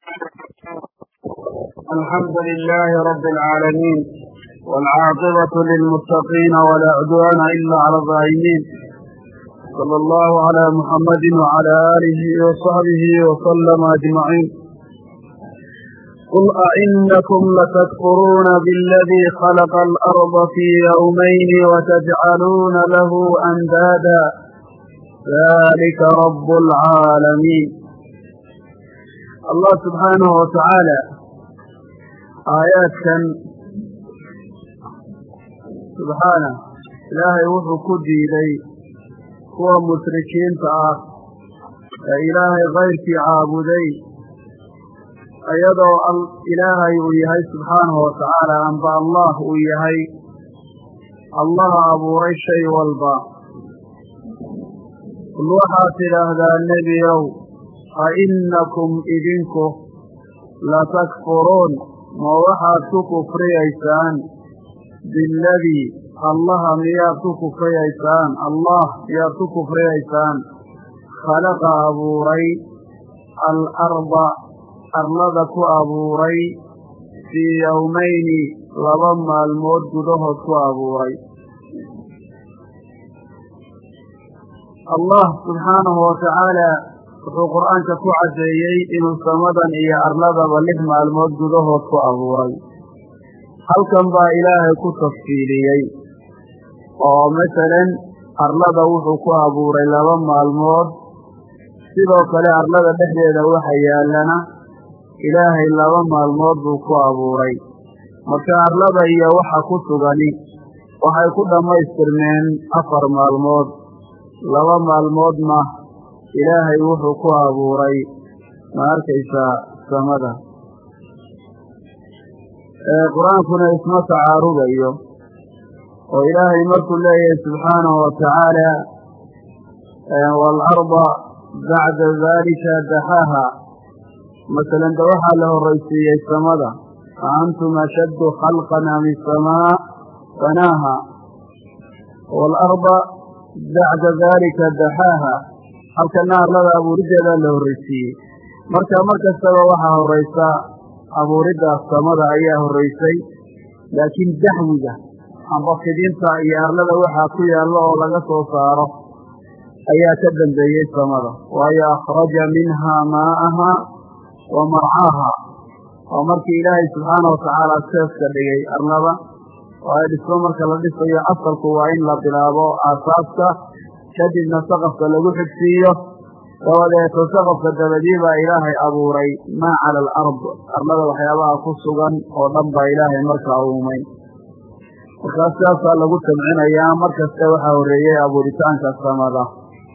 الحمد لله رب العالمين والعاقبة للمتقين ولا عدوان إلا على الظالمين. صلى الله على محمد وعلى آله وصحبه وسلم أجمعين. قل أئنكم لتكفرون بالذي خلق الأرض في يومين وتجعلون له أندادا ذلك رب العالمين. الله سبحانه وتعالى aayaadkan subxaana ilaahay wuxuu ku diiday kuwa mushrikiinta ah ee ilaahay kayrkii caabuday iyadoo ilaahay uu yahay subxaanahu watacaala amba allah uu yahay allaha abuuray shay walba. qul waxaad tidhaahdaa nebiyow ainakum idinku latakfuruun ma waxaad ku kufriyaysaan biladii allaha miyaad ku kufriyaysaan miyaad ku kufriyaysaan khalaqa abuuray alarda arlada ku abuuray fii yowmayni 2 maalmood gudahood ku abuuray. allah subxaanahu watacaala wuxuu qur'aanka ku caddeeyey inuu samadan iyo arladaba 6 maalmood gudahood ku abuuray. halkan baa ilaahay ku tafsiiliyey oo masalan arlada wuxuu ku abuuray 2 maalmood, sidoo kale arlada dhexdeeda waxa yaallana ilaahay 2 maalmood buu ku abuuray. marka arlada iyo waxa ku sugani waxay ku dhammaystirmeen 4 maalmood. 2 maalmoodna ilaahay wuxuu ku abuuray ma arkaysaa samada. qur-aankuna isma tacaarudayo oo ilaahay markuu leeyahay subxaanahu watacaala waalarda bacda daalika daxaaha, masalan de waxaa la horraysiiyey samada, a antum ashaddu khalqan am isamaa banaaha, waalarda bacda daalika daxaaha, halkana arlada abuuriddeedaa la horraysiiyey. marka mar kastaba waxaa horraysa abuuriddaas samada ayaa horraysay, laakiin daxwiga amba fidinta iyo arlada waxaa ku yaallo oo laga soo saaro ayaa ka dambeeyey samada. waayo akhraja minhaa maa'aha wa marcaaha, oo markii ilaahay subxaana watacaala seeska dhigay arlada oo ay dhismo marka la dhisayo asalku waa in la bilaabo aasaaska, kadibna saqafka lagu xigsiiyo, dabadeeto saqafka dabadii baa ilaahay abuuray maa cala alard, arlada waxyaabaha ku sugan oo dhan baa ilaahay markaa uumay. markaas saasaa lagu jamcinayaa mar kasta waxaa horreeyey abuuritaanka samada.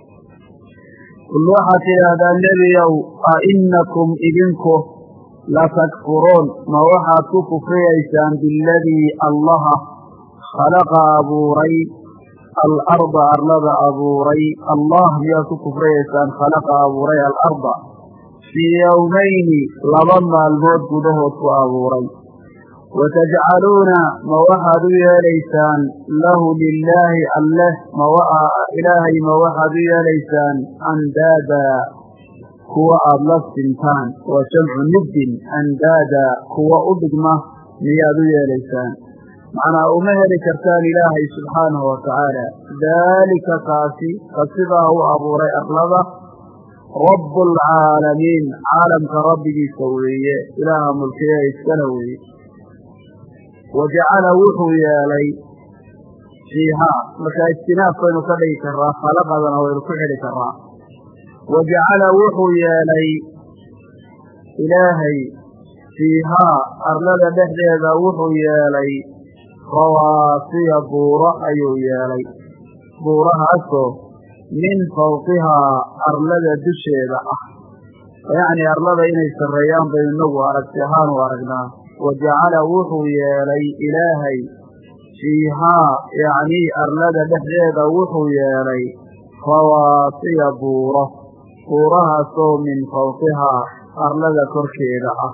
qul waxaad tidhaahdaa nebiyow ainakum idinku latakfuruun ma waxaad ku kufriyaysaan biladii allaha khalaqa abuuray alarda arlada abuuray. allah miyaad ku kufriyaysaan khalaqa abuuray alarda fii yowmayni 2 maalmood gudahood ku abuuray. watajcaluuna ma waxaad u yeelaysaan lahu lilaahi alleh ilaahay ma waxaad u yeelaysaan andaada kuwa aada la sintaan, waa jamcu niddin, andaada kuwa u dhigma miyaad u yeelaysaan. macnaa uma heli kartaan ilaahay subxaanahu watacaala. daalika kaasi ka sidaa u abuuray arlada rabbu alcaalamiin, caalamka rabbigiisa weeye, ilaaha mulkiye iskala weeye. wajacala wuxuu yeelay fiihaa, markaa istinaaf baynu ka dhigi karaa, khalaqadana waynu ku xidhi karaa. wajacala wuxuu yeelay ilaahay fiihaa arlada dhexdeeda wuxuu yeelay rawaasiya buuro ayuu yeelay, buurahaasoo min fawqihaa arlada dusheeda ah. yacni arlada inay sarreeyaan baynu inagu aragti ahaan u aragnaa. wajacala wuxuu yeelay ilaahay fiihaa yacni arlada dhexdeeda wuxuu yeelay rawaasiya buurahaasoo min fawqihaa arlada korkeeda ah.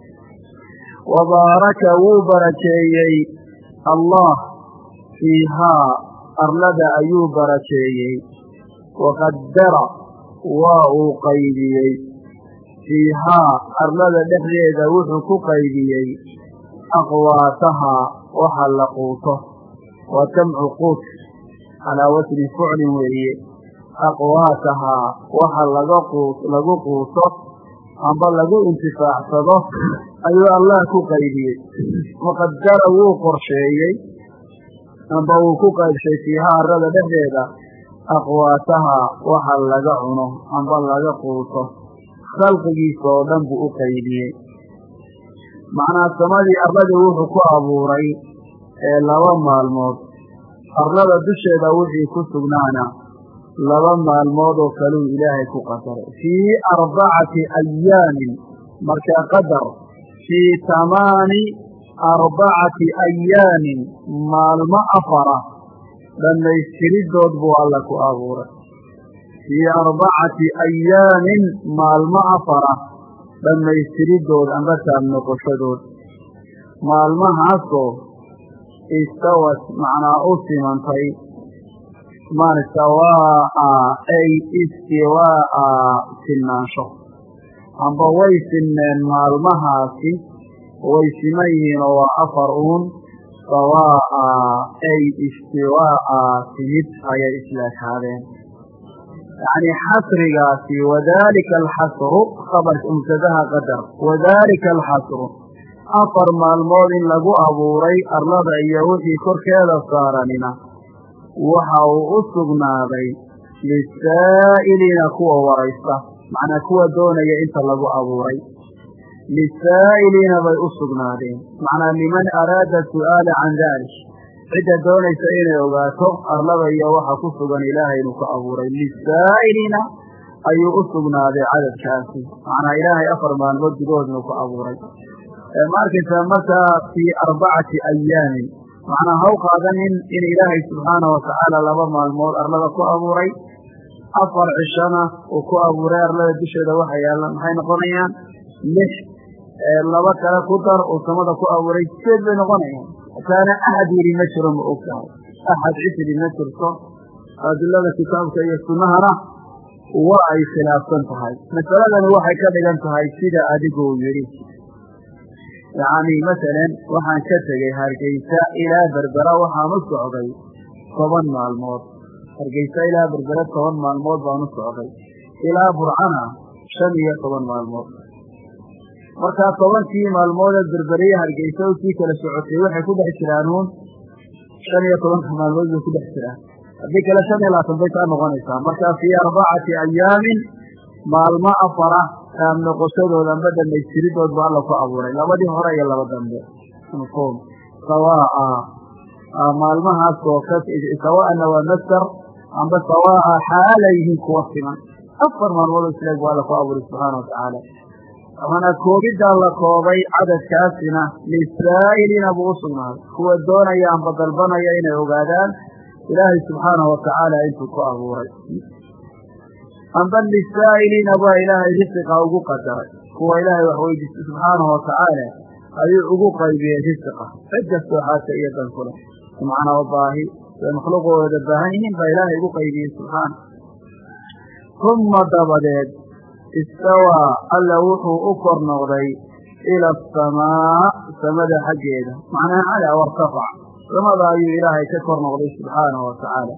wabaaraka wuu barakeeyey allah fiihaa arlada ayuu barakeeyey, waqadara waa uu qaydiyey fiihaa arlada dhexdeeda wuxuu ku qaybiyey aqwaatahaa waxa la quuto waa jamcu quut calaa wasni fuclin weeye aqwaatahaa waxa lagu quuto amba lagu intifaacsado ayuu allah ku qaybiyey waqadara wuu qorsheeyey amba wuu ku qaybshay fiihaa arlada dhexdeeda aqwaatahaa waxa laga cuno amba laga quuto khalqigiisa oo dhan buu u qaybiyey macnaa samadii arladii wuxuu ku abuuray 2 maalmood arlada dusheeda wixii ku sugnaana 2 maalmood oo kaluu ilaahay ku qadaray fii 4 ayaamin markaa qadar fii tamaani 4 ayaamin maalmo 4 dhammaystiridood buu alla ku abuuray fii 4 ayaamin maalmo 4 dhammaystiridood amba taab noqoshadood maalmahaasoo istawad macnaa u simantay sawaa'a ay istiwaa'a sinaansho amba way sinneen maalmahaasi way siman yihiin oo waa 4 sawaa'a ay istiwaa'a simid ayay islaakaadeen yacni xasrigaasi wadalika alxasru khabarka mubtadaha qadar wadalika alxasru 4 maalmood in lagu abuuray arlada iyo wixii korkeeda saaranina waxa uu u sugnaaday lisaa'iliina kuwa waraysta macnaa kuwa doonaya inta lagu abuuray lisaa'iliina bay u sugnaadeen macnaa liman araada su'aala can dalik cidda doonaysa inay ogaato arlada iyo waxa ku sugan ilaahay inuu ka abuuray lisaa'iliina ayuu u sugnaaday cadadkaasi macnaa ilaahay 4 maalmood gudahood inuu ka abuuray ma arkaysaa markaa fii 4 ayaamin macnaa haw qaadanin in ilaahay subxaana watacaala 2 maalmood arlada ku abuuray 4 cishana uu ku abuuray arlada dusheeda waxa yaalla maxay noqonayaan 6 2 kale ku dar uu samada ku abuuray 8 bay noqonayaan kaana axad yidhi ma jiro ma og tahay axad cisri ma jirto adilada kitaabka iyo sunnahana waa ay khilaafsan tahay masaladani waxay ka dhigan tahay sida adiguu yidhi yacni masalan waxaan ka tegey hargeysa ilaa berbera waxaan u socday 10 maalmood hargeysa ilaa berbera 10 maalmood baan u socday ilaa burcana 15 maalmood markaa 10kii maalmoodee berberiye hargeysa u sii kala socotay waxay ku dhex jiraan 15 maalmood bay ku dhex jiraan haddii kale 25 bay kaa noqonaysaa markaa fii 4 ayaamin maalmo 4 taab noqoshadooda amba dhammaystiridood baa alla ku abuuray labadii hore iyo 2 dambe sawaa'a maalmahaas oo sawaa'ana waa masdar amba sawaa'a xaalayhiin kuwa siman 4 maalmood islaag baa alla ku abuuray subxaana watacaala waxaana koobiddaa la koobay cadadkaasina lisaa'iliina buu u sugnaaday kuwa doonaya amba dalbanaya inay ogaadaan ilaahay subxaanahu watacaala intuu ku abuuray amba lisaa'iliina baa ilaahay risiqa ugu qadaray kuwa ilaahay wax weydiistay subxaanahu watacaala ayuu ugu qaybiyey risiqa cid kastoo xaasa iyo dan ku leh macnaa baahi way makhluuqooda baahan yihiin baa ilaahay ugu qaybiyey subxaana uma dabadeed istawaa alla wuxuu u kor noqday ila asamaa samada xaggeeda macnaa calaa wartafac samada ayuu ilaahay ka kor noqday subxaanahu watacaala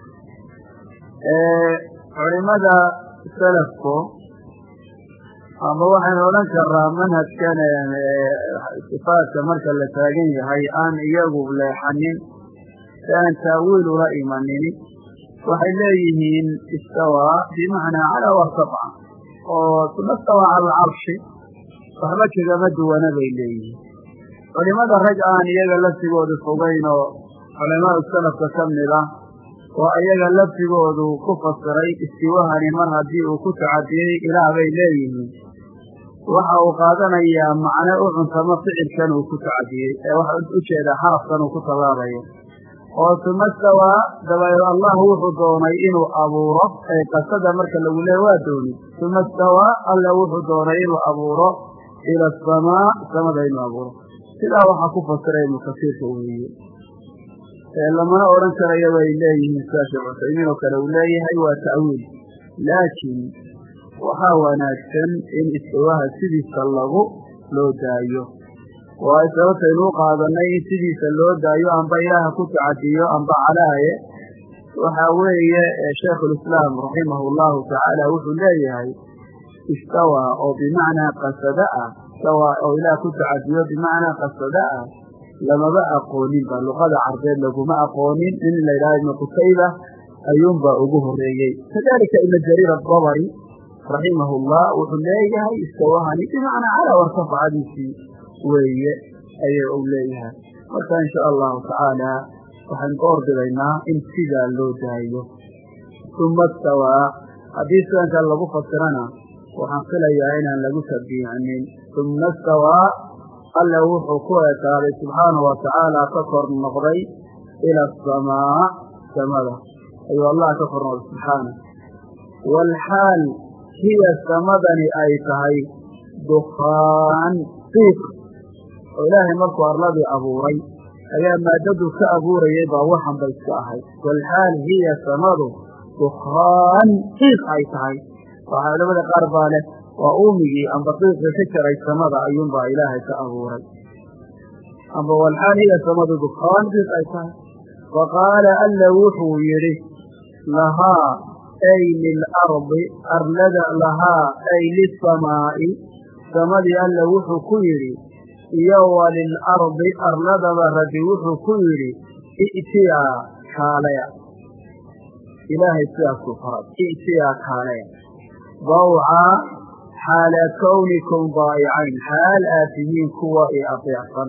culimada salafku ama waxaynu odhan karaa manhajkan sifaadka marka la taagan yahay aan iyagu leexanin si aan taawiil ula imanini waxay leeyihiin istawaa bimacnaa calaa wartafac oo uma stawaa cala alcarshi waxba kagama duwana bay leeyihiin culimada rag aan iyaga laftigoodu fogayn oo culamaau salafka ka mid ah oo iyaga laftigoodu ku fasiray istiwahani mar haddii uu ku tacadiyey ilaah bay leeyihiin waxa uu qaadanayaa macno u cuntamo ficilkan uu ku tacadiyey ee waxa ujeedaa xarafkan uu ku tallaabayo oo uma stawaa dabadeed allah wuxuu doonay inuu abuuro ee qasada marka lagu leeya waa dooni uma stawaa alla wuxuu doonay inuu abuuro ila asamaa samada inuu abuuro sidaa waxaa ku fasiray ibnu kasiirka weeye lamana odhan karayo bay leeyihiin sida sheekh cuthaymiin oo kale uu leeyahay waa ta'wiil laakiin وحاوناكن إن استواها سيدي سلغو لو دايو وإسوات الوقع ظنين سيدي سلو دايو أنبا إله كتعديو أنبا علاه وحاوي شيخ الإسلام رحمه الله تعالى وحليه استوى أو بمعنى قصداء استوى أو إله كتعديو بمعنى قصداء لما بقى قونين باللغة عربية لكم ما قونين إن الإله من قصيبة أيوم بأبوه الرئيي كذلك إن الجرير الضبري رحمه الله وحليه استواها بمعنى على وارتفع ديسي وهي أي أوليها وكان إن شاء الله تعالى وحنقور بلينا انتجا له دايو ثم استوى حديث أنت الله بفصرنا وحنقل يعينا لقو سبيعني ثم استوى قال له حقوة تعالى سبحانه وتعالى كفر النظري إلى السماء سماء أيها الله كفر سبحانه والحال هي السماء أي تهي دخان فيك وإلهي مركو أرلابي أبوري أيام ما جدوا كأبوري يبا وحن بيسكاهي والحال هي سماء دخان فيك أي تهي وهذا بدأ قارباله وأومي أن بطيق فكر السماء أيوم با إلهي كأبوري أما والحال هي سماء دخان فيك أي تهي وقال ألا وحو يري لها أي للأرض أرلد لها أي للسماء سماء ألا وحو كيري يوى للأرض أرلد برد وحو كيري ائتيا كاليا إلهي سياسك فرد ائتيا كاليا ضوعا حال كونكم ضائعين حال آتيين كواء أطيعا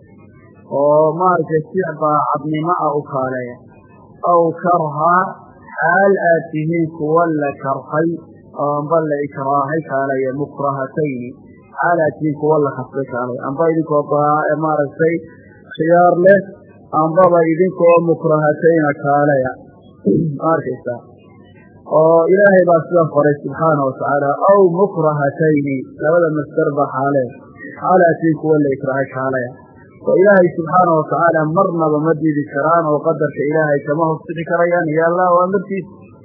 ومارك السعبة عبن ماء كاليا أو كرها حال آتيين كوالا كرخي أو انبال إكراهي كاليا مكرهتين حال آتيين كوالا خصيك علي أنبال إذنك وضاء مارك خيار له أنبال إذنك ومكرهتين كاليا مارك السعب إلهي بأسلام فريق سبحانه وتعالى أو مكرهتين لولا مستربح عليه حالاتين كوالا إكراهي كاليا وإلهي سبحانه وتعالى مرنا بمدي ذكران وقدر إلهي كما هو الصدق ريان يا الله وأمرتي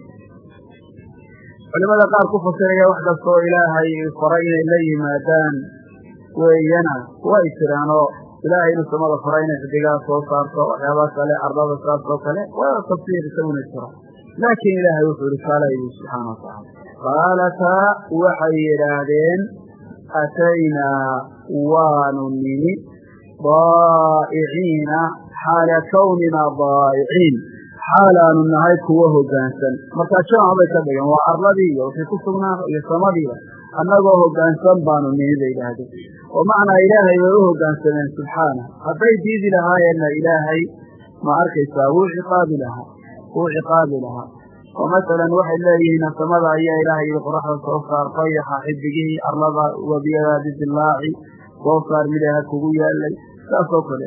ولماذا قال كفر سرية وحدة صو إلهي فرين إلي مادان وينا وإسرانه إلهي نسمى فرين حدقاء صوصارته وحيابات عليه أرضاب صوصارته عليه ولا تفسير سون الشرع لكن إلهي يوحي رسالة سبحانه وتعالى قالتا وحيرادين أتينا وانني ضائعين حال كوننا ضائعين حالا نهايك وهو جانسا مركاشان هذا كبيرا وأرلبي وفي كسرنا يسمى أنه هو جانسا بانو من هذا ومعنى إلهي وهو جانسا سبحانه أبي ديدي لها أن إلهي ما أركيسا هو عقاب لها ومثلا وحي الله نسمى يا إلهي بقرحة وصار طيحة حبه أرلبا وبيها ضد الله وصار مليها كوية اللي لا صوكله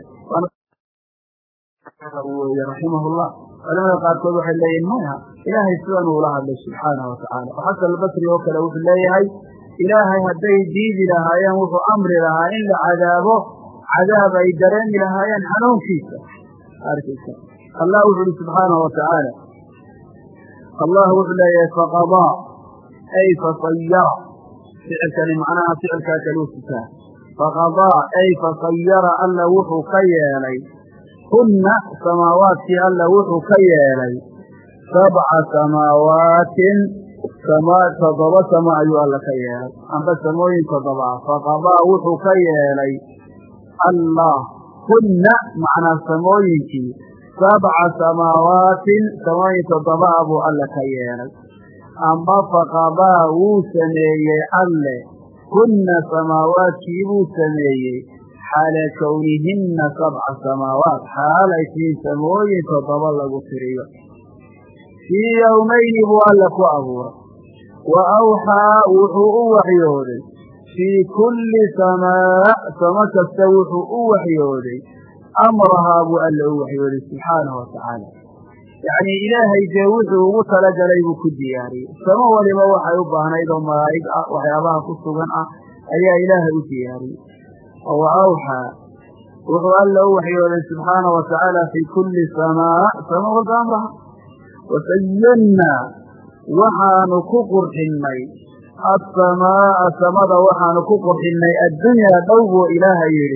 رحمه الله ولما قال كل وحي الله إنها إلهي سبحانه الله سبحانه وتعالى وحتى البصري وكله في الله إلهي هدي ديد لها ينوف أمر لها إلا عذاب يدرين لها ينحنون فيك الله وحده سبحانه وتعالى الله وحده فقضى أي فصير فعل معناها فعل كالوسكا فقضى أي فصير ألا وحو كيالي كن سماوات ألا وحو كيالي 7 سماوات سماء تضبى سماء ألا كيالي أما سموين تضبى فقضى وحو كيالي الله كن معنى سموينك 7 سماوات سماء تضبى أبو ألا كيالي أما فقضى وسمي ألا كن سماوات كيبو سميه حال كونهن 7 سماوات حال ايتين سموين تطبلغ فريق في يومين بوالك وأبورا وأوحى وحوء وحيودي في كل سماء تستوح وحيودي أمرها بوالك وحيودي سبحانه وتعالى يعني إلهي جاوزه وطلق ليه كدياري سماء لما وحي يبهنا إذا ملائك وحيابها كسوغا أي إله كدياري وأوحى وقال له وحيوه سبحانه وتعالى في كل سماء وقامها وسينا وحان كقر حمي السماء سمد وحان كقرحنا الدنيا دوو إلها يري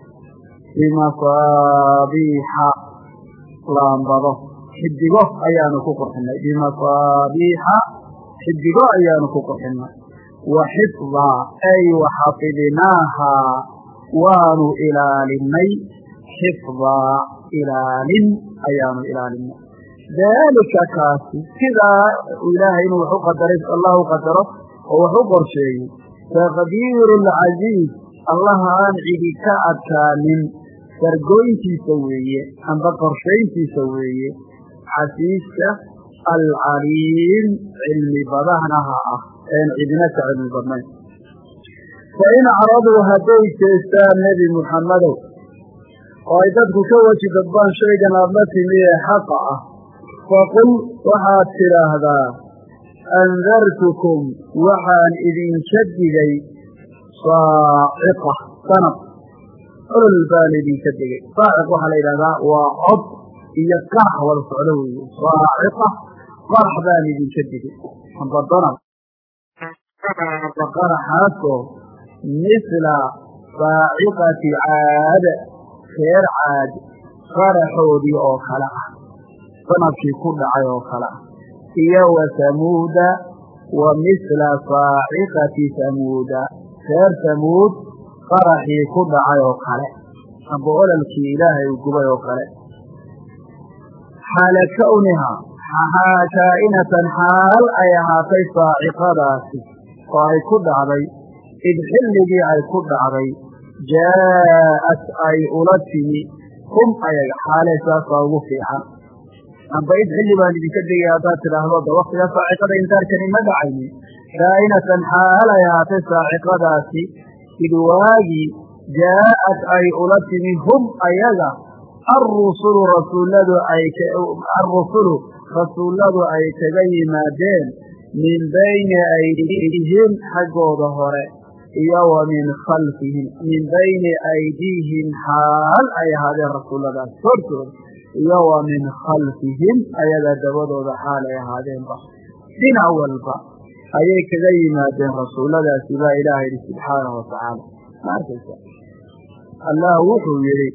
بمصابيح لامبضه حدقه أيان كقرحنا بمصابيح حدقه أيان كقرحنا وحفظا أي وحفظناها وانو إلى للمي حفظا إلى لن أيان إلى لن ذلك كاسي كذا إلهي نوحو قدره الله قدره ووحو قرشي تقدير العزيز الله عن عدك أكامن ترقوينتي سوية أنت قرشينتي سوية حسيسك العليم علم بضهنها أن عدنك علم بضهنها فإن عرضوا هديك إستاذ نبي محمد وإذا كوشي دبان شيئا أبنتي لي حقا فقل وحاد هذا أنذرتكم وحان إذن شددي صاعقة صنب البال إذن شددي صاعق وحال إلى ذا وعض إيا قرح والفعلوي صاعقة قرح بال إذن شددي عند الضنب فقرحاته مثل صاعقة عاد خير عاد فرحوا دي أو خلقه صنبكي كل عيو خلقه هي وثمود ومثل صاعقة ثمود خير ثمود فرحي كل عيو خلقه أبقول الكي إلهي وقبي وخلقه حال كونها كائنة حال أيها في صاعقة ذاتي وأي كل عبي إذ حلقي أي كل عبي جاءت أي أولته هم أي حالة صاوه فيها أم بيد حلي بالي بكده يا ذات الأهواد وقت يا صاعقة إنتار كلمة دعيني كائنة حال يا في صاعقة ذاتي إذ واجي جاءت أي أولته هم أيها الرسل رسول أي كغي مادين من بين أيديهم حقوا ظهره ومن خلفهم من بين أيديهم حال أي هذا الرسول الله سرطر ومن خلفهم أي هذا دبضوا حال أي هذا دين أول بقى أي كغي مادين رسول الله سبا إلهي سبحانه وتعالى ما تسأل الله وحو يريد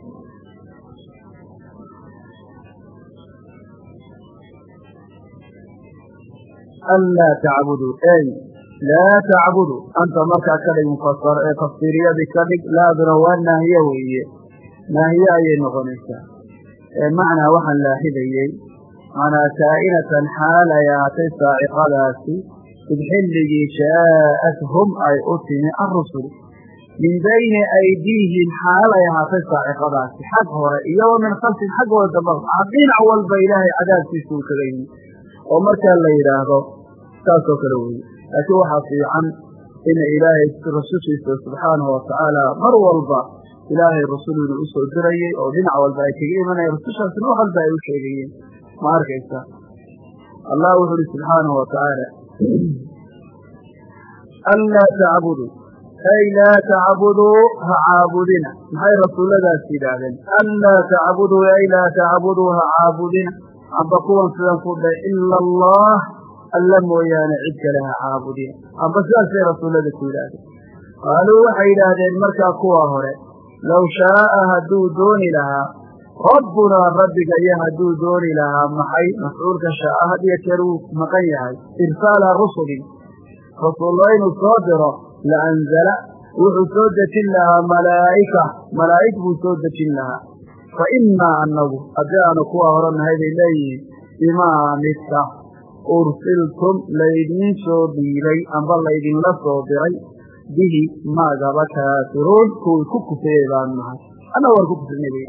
ألا تعبدوا أي لا تعبدوا أنت مركع كلي مفسر تفسيرية بكلك لا ذروان ناهية وهي ناهية أي نغنسة معنى وحن لاحظي معنى كائنة حال ياتي صاعقاتي بحلق شاءتهم أي أتني الرسل من بين أيديهم حال ياتي صاعقاتي حقه رأيه من خلف حقه والدبغ عقين أول بإله عداد في سوء كلين ومركا اللي يراهو تاسو كروي لكن وحاصي عن إن إلهي رسوله سبحانه وتعالى مر والبا إلهي الرسول الأسوء الدري أو دنع والبايكين من يرسوشه سنوح الباي وشيرين ما أرك إسا الله وحده سبحانه وتعالى ألا تعبدوا أي لا تعبدوا عابدنا هاي رسول الله سيدنا ألا تعبدوا أي لا تعبدوا عابدنا عبقوا سنقول إلا الله ألم ويانا عدك لها عابدين عبسال في رسول الله سيدنا قالوا وحيدا دين مركا كواهر لو شاء هدو دوني لها ربنا ربك إياها هدو دوني لها محي مسؤولك شاء هدي كروف مقيها إرسال رسل رسول الله صادرة لأنزل وحسودة لها ملائكة وسودة لها فإما أنه أجانا كواهرا هذه الليل بما مستح أرسلتم ليدين صديري أنظر ليدين لصديري به ماذا بكاثرون كل كفيبان معه أنا وركب في النبي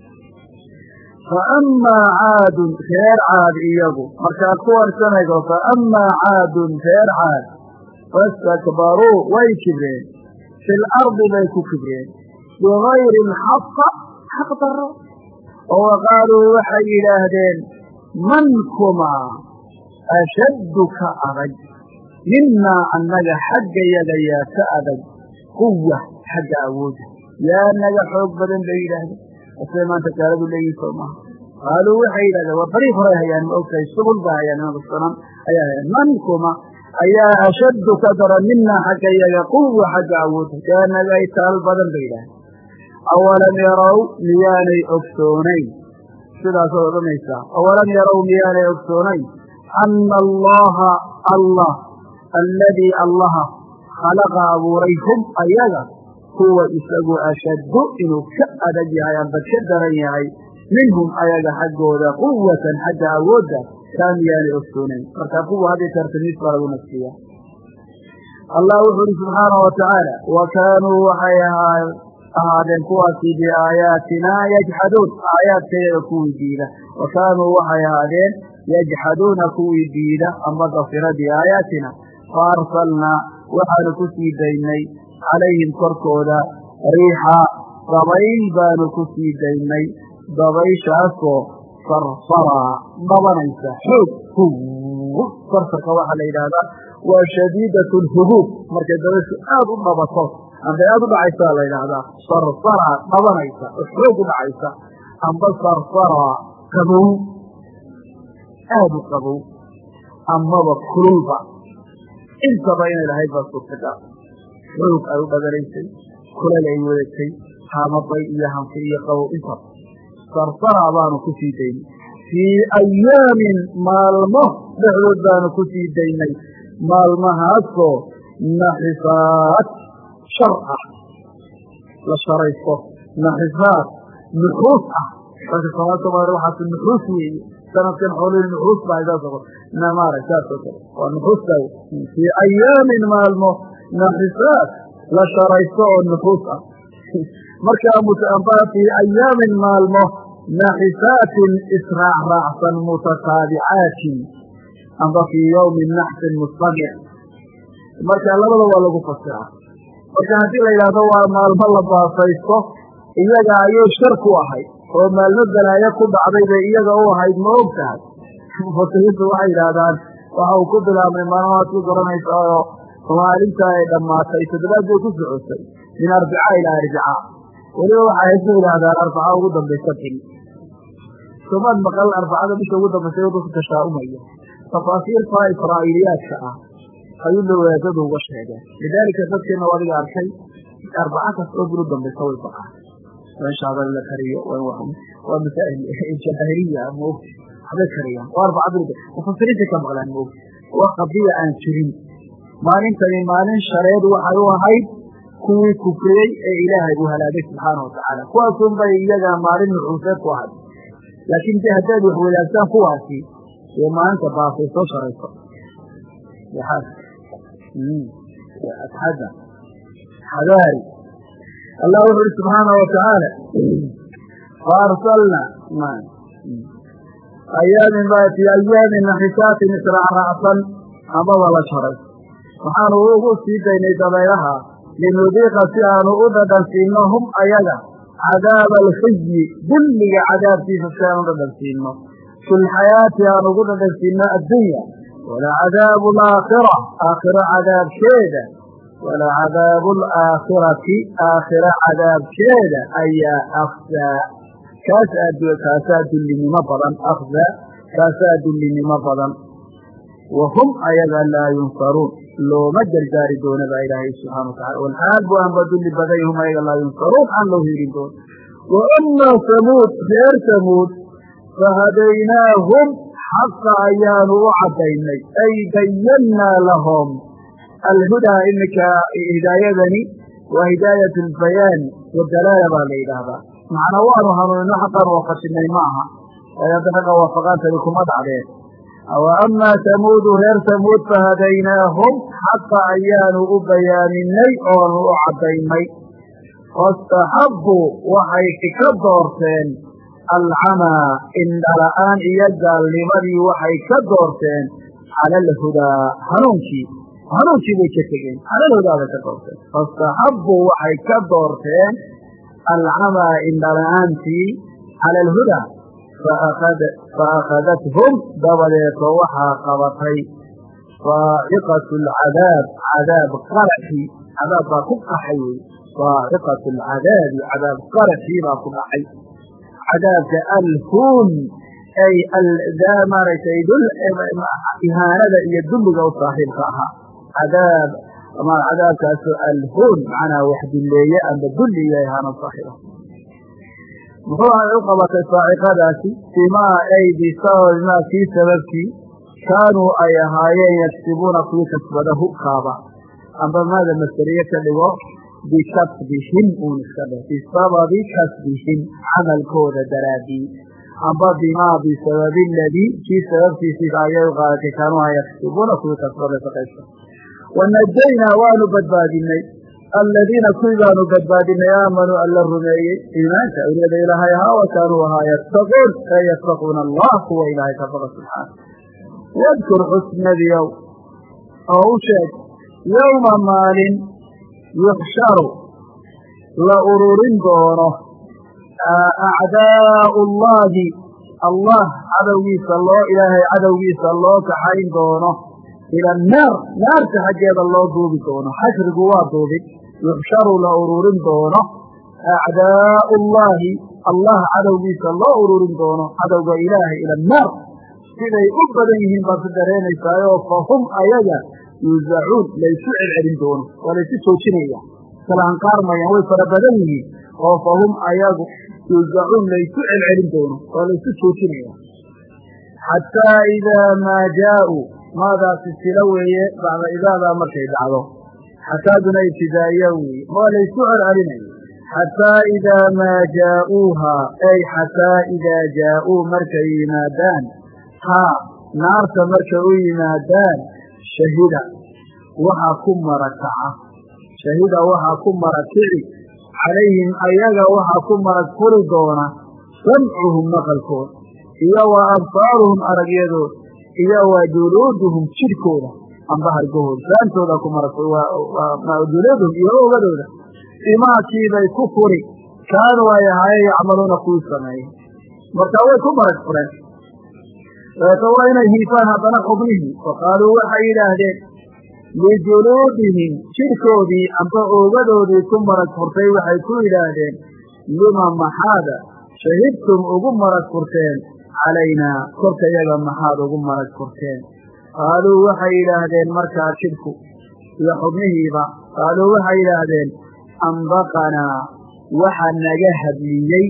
فأما عاد خير عاد إيابه مركاكوار سنة فأما عاد خير عاد فاستكبروا ويكبرين في الأرض ليكبرين بغير الحق حق ضرر وقالوا وحي إلهدين منكما أشدك أغج منا أنك حق يديا سأدج قوة حق أوجه يا أنك حب بدن بإلهدين أسلم أنت كارب اللي يسوما قالوا وحي إلهدين وطريق رأيها يعني أوكي الشغل بها يعني الصنم منكما ayaa ashaddu ka daran minaa xagga iyaga quwa xagga awoodda kaanaga ay taal badan bay yidhaah awalam yarow miyaanay ogsoonayn sidaasaad odhanaysaa awalam yarow miyaanay ogsoonayn ana allaha allah alladii allaha khalaqa abuuray hum ayaga huwa isagu ashaddu inuu ka adag yahay amba ka daran yahay minhum ayaga xaggooda quwatan xagga awoodda kaa miyaanay ogsoonayn markaa quwa hadday tartamiis baa lagu nafsiya allah wuxuu uhi subxaanahu watacaala wa kaanuu waxay ahaadeen kuwaasi biaayaatinaa yajxaduun aayaadkayaga kuwii diida wa kaanuu waxay ahaadeen yajxaduuna kuwii diida amba dafira biaayaatina fa arsalnaa waxaanu ku sii daynay calayhim korkooda riixa dabayl baanu ku sii daynay dabayshaasoo sarsaraa dhabanaysa xoog sarsarka waxaa la yidhaahdaa waa shadiidat lhubuub markay dabayshu aad u dhabato amba aad u dhacaysaa la yidhaahdaa sarsaraa dhabanaysa oo xoog u dhacaysa amba sarsaraa qabow aad u qabow amaba kululba intaba inay lahayd baa suurtagal xoog ay u dhaganaysay kulal ay wadatay haamabay iyo hanfi iyo qabow intaba sarsaraa baanu ku sii daynay fii ayaamin maalmo dhexdood baanu ku sii daynay maalmahaasoo naxisaat shar ah la sharaysto naxisaat nuxuus ah marka soomaalida waxaas nuxuus weeye sanadkan xoolihii nuxuus baa saas namaara saasoo kale waa nuxuustaa fii ayaamin maalmo naxisaat la sharaysto oo nuxuus ah markaa fii ayaamin maalmo naxisaatin israacraacsan mutataaبicaatin amba fii ywmi naxsin mustamir marka labada waa lagu fasiraa marka haddii la yidhaahdo waa maalmo la baasaysto iyaga ayay shar ku ahayd oo maalmo balaayo ku dhacday bay iyaga u ahayd ma og tahay mufasiriintu waxay yidhaahdaan waxa uu ku bilaabmay maalmahaad ku garanaysa oo maalinta ay dhammaatay toddobaad bay ku socotay min arbicaa ilaa arbicaa weliba waxay hayd ku yidhaahdaan arbaca ugu dambaysa bil somaad maqal arbacada bisha ugu dambaysa dadku tashaa'umaya tafaasiirta israa'iiliyaadka ah ayuu la wadaadadu uga sheegeen lidaalika dadkeena waa adiga arkay arbaca kastoo bil u dambaysa way baqaan waa in shaabal la kariyo waa masaa'il jaahiliya maogti waxbay kariyaan waa arbaca bil mufasiriinta ka maqlaan maogti waa qadiya aan jirin maalintani maalin shareed waxay u ahayd kuwii kufriyey ee ilaahay uu halaagay subxaana watacaala kuwaasun bay iyaga maalin nuxuuseed ku ahayd laakiin de haddaad wax wadaagtaan kuwaasi dee maalinta baasay soo sharayso xadaari allah wuxu uhi subxaana watacaala faarsalna ayaamin fii ayaamin naxisaatin israacraacsan amaba la sharay waxaanu ugu sii daynay dabaylaha linudiiqa si aanu u dhadhansiino hum ayaga cadaaba alkhizyi dulliga cadaabkiisa si aanu dhadhansiino fi lxayaati aan ugu dhadhansiino addunya walacadaabu alaakhira aakhiro cadaabkeeda walacadaabu alaakhirati aakhiro cadaabkeeda ayaa akhsaa kaasaa dullinimo badan akhsaa kaasaa dullinimo badan wahum ayaga laa yunsaruun looma gargaari doona baa ilaahay subxana watacala walxaal bu aanba dulli baday hum ayaga laa yunsaruun aan loo hirin doon wa amaa samuud reer samuud fahadaynaahum xaqa ayaanu u caddaynay ay bayannaa lahum alhudaa iminka hidaayadani waa hidaayat albayaani wadalaala baa la yidhaahdaa macnaa waanu hanuunino xaqaan waafajinay ma aha hadda ragga waafaqaantani kuma dhacdeen wa amaa samuudu reer samuud fahadaynaahum xaqa ayaanu u bayaaminay oonu u caddaynay fastaxabbuu waxay ka doorteen alcamaa indhala-aan iyo gaalnimadii waxay ka doorteen cala alhudaa hanuunkii bay ka tegeen cala alhudaa bay ka doorteen fastaxabbuu waxay ka doorteen alcamaa indhala-aantii cala alhudaa faakadathum dabadeeto waxaa qabatay saaciqatu alcadaab cadaab qaraxii cadaab baa ku qaxay wey saaciqatu alcadaabi cadaab qaraxii baa ku dhacay cadaabka alhuun ay maaragtay ihaanada iyo dulliga u saaxiibka ahaa cadaab ama cadaabkaasu alhuun macnaa wax dulleeye amba dulli iyo ihaano saaxiiba muxuu ay u qabatay saaciqadaasi bimaa ay bisababi maa kii sababkii kaanuu ay ahaayeen yaksibuuna kuwii kasbadahu kaaba amba maada masariye ka dhigo bikasbihim uun iska dheh bisababi kasbihim camalkooda daraadii amba bimaa bisababi aladii kii sababtiisiisa ayay u qaadatay kaanuu ay yaksibuuna kuwii kasbada shaqaysta wanajaynaa waanu badbaadinay aladiina kuwii baanu badbaadinay aamanuu alla rumeeyey iimaanka awliyada ilaahay ahaa wa kaanuu ahaa yattaquun ee yattaquuna allah kuwa ilaahay ka baqa subxaana wadkur xusnadiyow oo u sheeg yowma maalin yuxsharu la ururin doono acdaau llahi allah cadowgiisa ilaahay cadowgiisa loo kaxayn doono ila annaar naarta xaggeeda loo duubi doono xashrigu waa duubid yuxsharu la ururin doono acdaau llahi allah cadowgiisa loo ururin doono cadowga ilaahay ila annaar siday u badan yihiin baad ka dareenaysaayo fahum ayaga yuusacuun laysu celcelin doono waa laysu joojinaya kala hanqaarmayaan way fara badan yihiin oo fahum ayagu yuusacuun laysu celcelin doono waa laysu joojinaya xataa idaa maa jaauu maadaasi silo weeye bacda idaadaa markay dhacdo xataaduna ibtidaa'iya weeye waa laysu celcelinayo xataa idaa maa jaa'uuha ay xataa idaa jaa'uu markay yimaadaan haa naarta markay u yimaadaan shahida waxaa ku marakaca shahida waxaa ku marakici calayhim ayaga waxaa ku marag furi doona samcuhum maqalkooda iyo wa absaaruhum aragyadood iyo wa juluuduhum jidhkooda amba hargahooda saantooda ku marag juluuduhum iyo ogadooda imaadkiibay ku furi kaanuu ay ahaayeen yacmaluuna kuwii sameeyey markaa way ku marag fureen dabeeta waa inay hiifaan haddana xubnihii wa qaaluu waxay yidhaahdeen lijuluudihim jidhkoodii amba oogadoodii ku marag furtay waxay ku yidhaahdeen lima maxaada shahidtum ugu marag furteen calaynaa korkayaga maxaad ugu marag furteen qaaluu waxay yidhaahdeen markaa jidhku iyo xubnihiiba qaaluu waxay yidhaahdeen ambaqanaa waxa naga hadliyey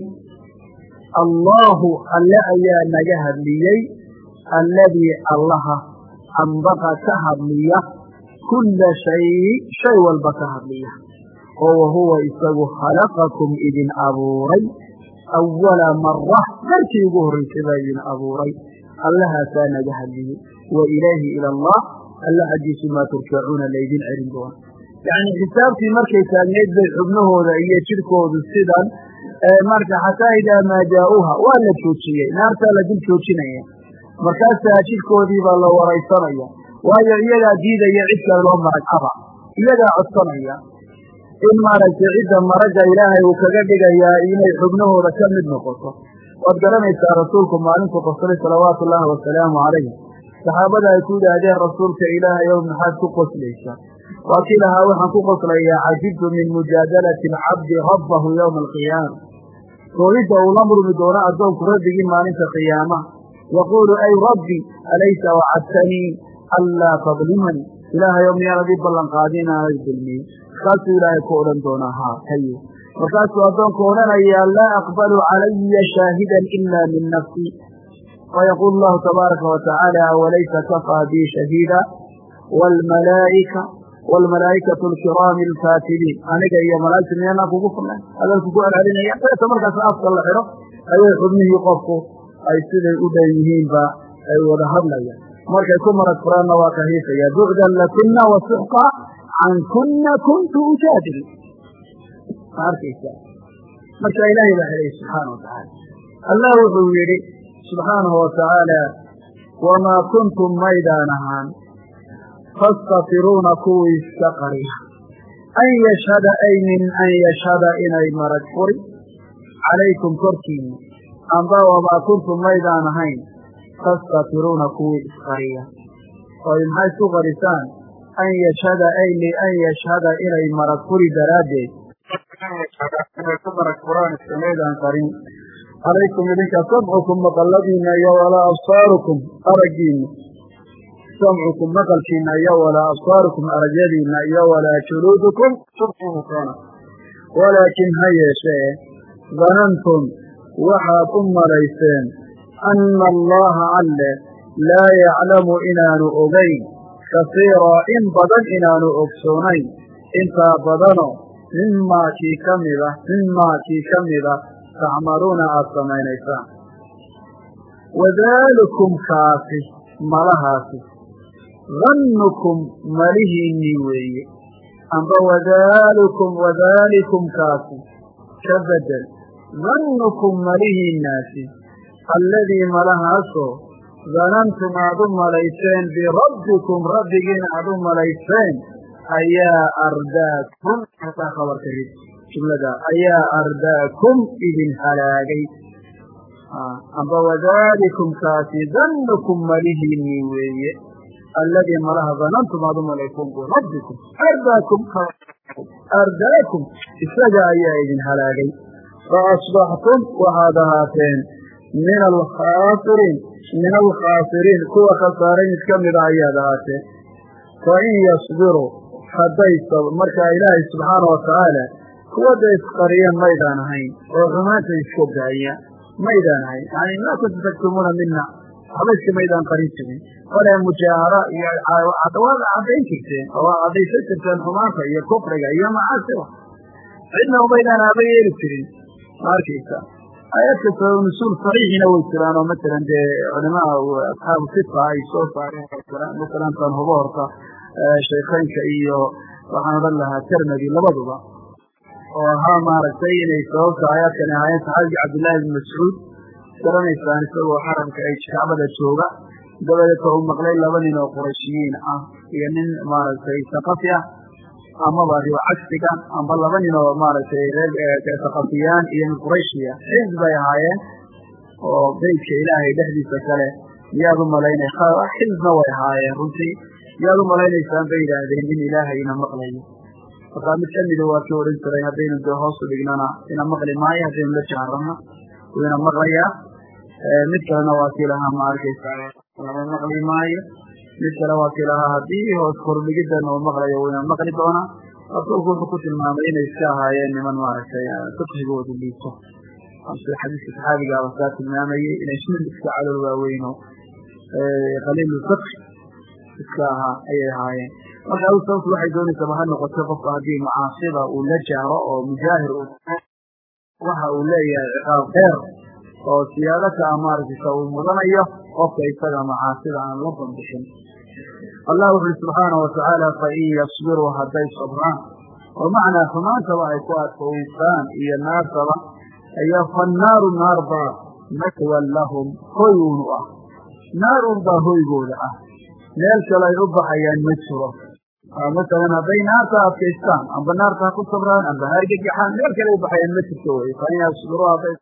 allaahu alle ayaa naga hadliyey alladii allaha anbaqa ka hadliya kulla shay walba ka hadliya oo wahuwa isagu khalaqakum idin abuuray awala mara markii ugu horraysay baa idin abuuray allahaasaa naga hadliyey wa ilaahi ila allah alla xaggiisu maa turjacuuna laydin celin doona yacni xisaabtii markay taagneyd bay xubnahooda iyo jidhkoodu sidan marka xataa idaa maa jaa'uuha waa la joojiyey naartaa la dul joojinaya markaasaa jidhkoodii baa la waraysanaya waayo iyagaa diidaya cid kale loo marag aba iyagaa codsanaya in maaragtay cidda maragga ilaahay uu kaga dhigayaa inay xubnahooda ka mid noqoto waad garanaysaa rasuulku maalintuu qoslay salawaatu ullaahi wasalaamu calayh saxaabada ay ku yidhaahdeen rasuulka ilaahay ow maxaad ku qoslaysaa waa kii lahaa waxaan ku qoslayaa cajibtu min mujaadalati alcabdi rabbahu yowma alqiyaama koolidda uu la murmi doono addoonku rabbigii maalinta qiyaama yaquulu ay rabbi alaysa wacadtanii anlaa tadlimanii ilaahayow miyaanad ii ballanqaadin inaanad dulmiyin markaasuu ilaahay ku odhan doonaa haa haye markaasuu addoonku odhanayaa laa aqbalu calaya shaahidan ila min nafsii fayaquulu allahu tabaaraka watacaala walaysa kafaa bii shahiida waalmalaa'ikatu alkiraami alkaatibiin aniga iyo malaa'igta miyaanaan kugu filnayn hadalku ku celcelinaya deeta markaas afka la xidho ayay xubnihii qofku ay siday u dhan yihiinba ay wada hadlayaan markay ku marag furaanna waa ka hiifaya bucdan lakuna wasuxqa cankuna kuntu ujaadil ma arkaysaa marka ilaahay baa helay subxaana watacaala allah wuxuu yidhi subxaanahu watacaala wamaa kuntum maydaan ahaan tastafiruuna kuwii iska qariya an yashhada ay min an yashhada inay marag furi calaykum korkiina amba wamaa kuntum maydaan ahayn tastafiruuna kuwii isqariya oy maxay isku qarisaan an yashhada ay lian yashhada inay marag furi daraaddeed inay ku marag furaan iskamaydaan qarin calaykum idinka samcukum maqaladiina iyo walaa absaarukum aragiina samcukum maqalkiina iyo walaa absaarukum aragyadiina iyo walaa juluudukum subxiinatoona walaakin ha yeeshee danantum waxaad u malayseen anna allaha alle laa yaclamu inaanu ogayn kasiiraa in badan inaanu ogsoonayn intaa badano mimaa kii ka mida tacmaluuna aada samaynaysaan wadaalikum kaasi malahaasi dannukum malihiinnii weeye amba wadaalikum kaasi ka bedel dannukum malihiinnaasi alladii malahaasoo danantum aada u malayseen birabbikum rabbigiin aada u malayseen ayaa ardaakum hataa khabarka rid jumlada ayaa ardaakum idin halaagay amba wadaalikum kaasi dannukum malihiinnii weeye alladii malaha danantum aada u malayseen birabbikum ardaakum isaga ayaa idin halaagay fa asbaxtum waxaad ahaateen min alkhaasiriin kuwa khasaaray mid ka mida ayaad ahaateen fain yasbiruu hadday markaa ilaahay subxaana watacaala kuwada isqariya maydaan ahayn oo xumaanta iska daaya maydaan ahayn yani maa kuntu taktumuuna mina waxba iska maydaan qarin jirin kole mujaahara iyo waad caddayn jirteen oo waad caddaysan jirteen xumaanta iyo kufriga iyo macaasiba cidna umaydaan aaba yeeli jirin ma arkaysa aayadka sabab nusuul saxiixina way jiraan oo matalan dee culimaa asxaabu sifa ay soo saareen masalan tan hubo horta shaykhaynka iyo waxaan odhan lahaa tirmidi labaduba oo ahaa maaragtay inay sababta aayaadkani ahaayeen saxaabigii cabdillahi ibn mascuud garanaysaan isagoo xaramka ay kacbada jooga dabadeeta uu maqlay laba nin oo qurayshiyiin ah iyo nin maaragtay saqafi ah amaba riba cagsiga amba laba nin oo maaragtay reer saqafiyaan iyo mid qurayshiya xisb bay ahaayeen oo beydka ilaahay dhexdiisa kale miyaad u malaynay xisbna way ahaayeen runtii miyaad u malaynaysaan bay yidhaahdeen in ilaahayna maqlayo markaa mid kamida waa kii odhan jiray haddaynu dee hoosu dhignana ina maqli maayo haddaynu la jaarano wuu ina maqlayaa mid kalena waa kii lahaa ma arkaysa lama maqli maayo mid kale waa kii lahaa haddii hoos kordhigidana uu maqlayo wuu ina maqli doonaa rasuulku wuxuu ku tilmaamay inay iska ahaayeen niman maaragtay fiqhigoodu liito sida xadiiska saxaabigaaba saa tilmaamayey inay nin iska calool waaweyno qaliilu fiqh iska ahaa ayay ahaayeen marka adu sababtu waxay doonaysaba ha noqotay qofka haddii macaasida uu la jaaro oo mujaahir waxa uu leeyahay ciqaab dheer oo siyaado ka ah maaragtaysa uu mudanayo qofka isaga macaasida aan la bandixin allah wuxuui subxaanahu watacaala fain yasbiruu hadday sabraan oo macnaa xumaantaba ay ku adkaysaan iyo naartaba ayaa fannaaru naar baa matwan lahum hoy unu ah naar un baa hoygooda ah meel kale ay u baxayaan ma jiro masalan hadday naarta adkaystaan amba naarta ha ku sabraan amba hargagaxaan meel kale u baxayaan ma jirto wey fain yasbiruu hadday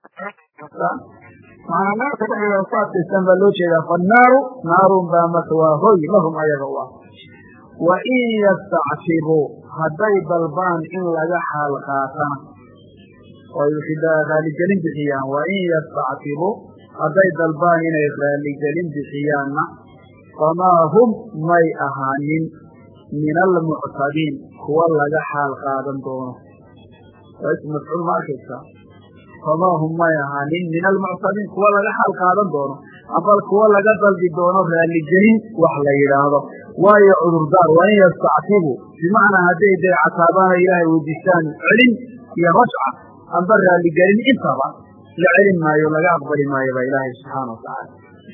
maanaa naarta dhexdeeda ku adkaystaan baa loo jeedaa fannaaru naarun baa matwaa hoy lahum ayaga u ah wa in yastactibuu hadday dalbaan in laga xaal qaatana oy raaligelin bixiyaan wa in yastactibuu hadday dalbaan inay raaligelin bixiyaanna famaa hum may ahaanin min almuctabiin kuwa laga xaal qaadan doono waa ism mafcuul ma arkaysaa famaa hum may ahaanin min almuctabiin kuwa laga xaal qaadan doono abal kuwa laga dalbi doono raaligelin wax la yidhaahdo waayo cudurdaar waa in yastactibuu bimacnaa hadday dee cataabaana ilaahay weydiistaan celin iyo rajca amba raaligelin intaba la celin maayo laga aqbali maayo baa ilaahay subxaana watacaala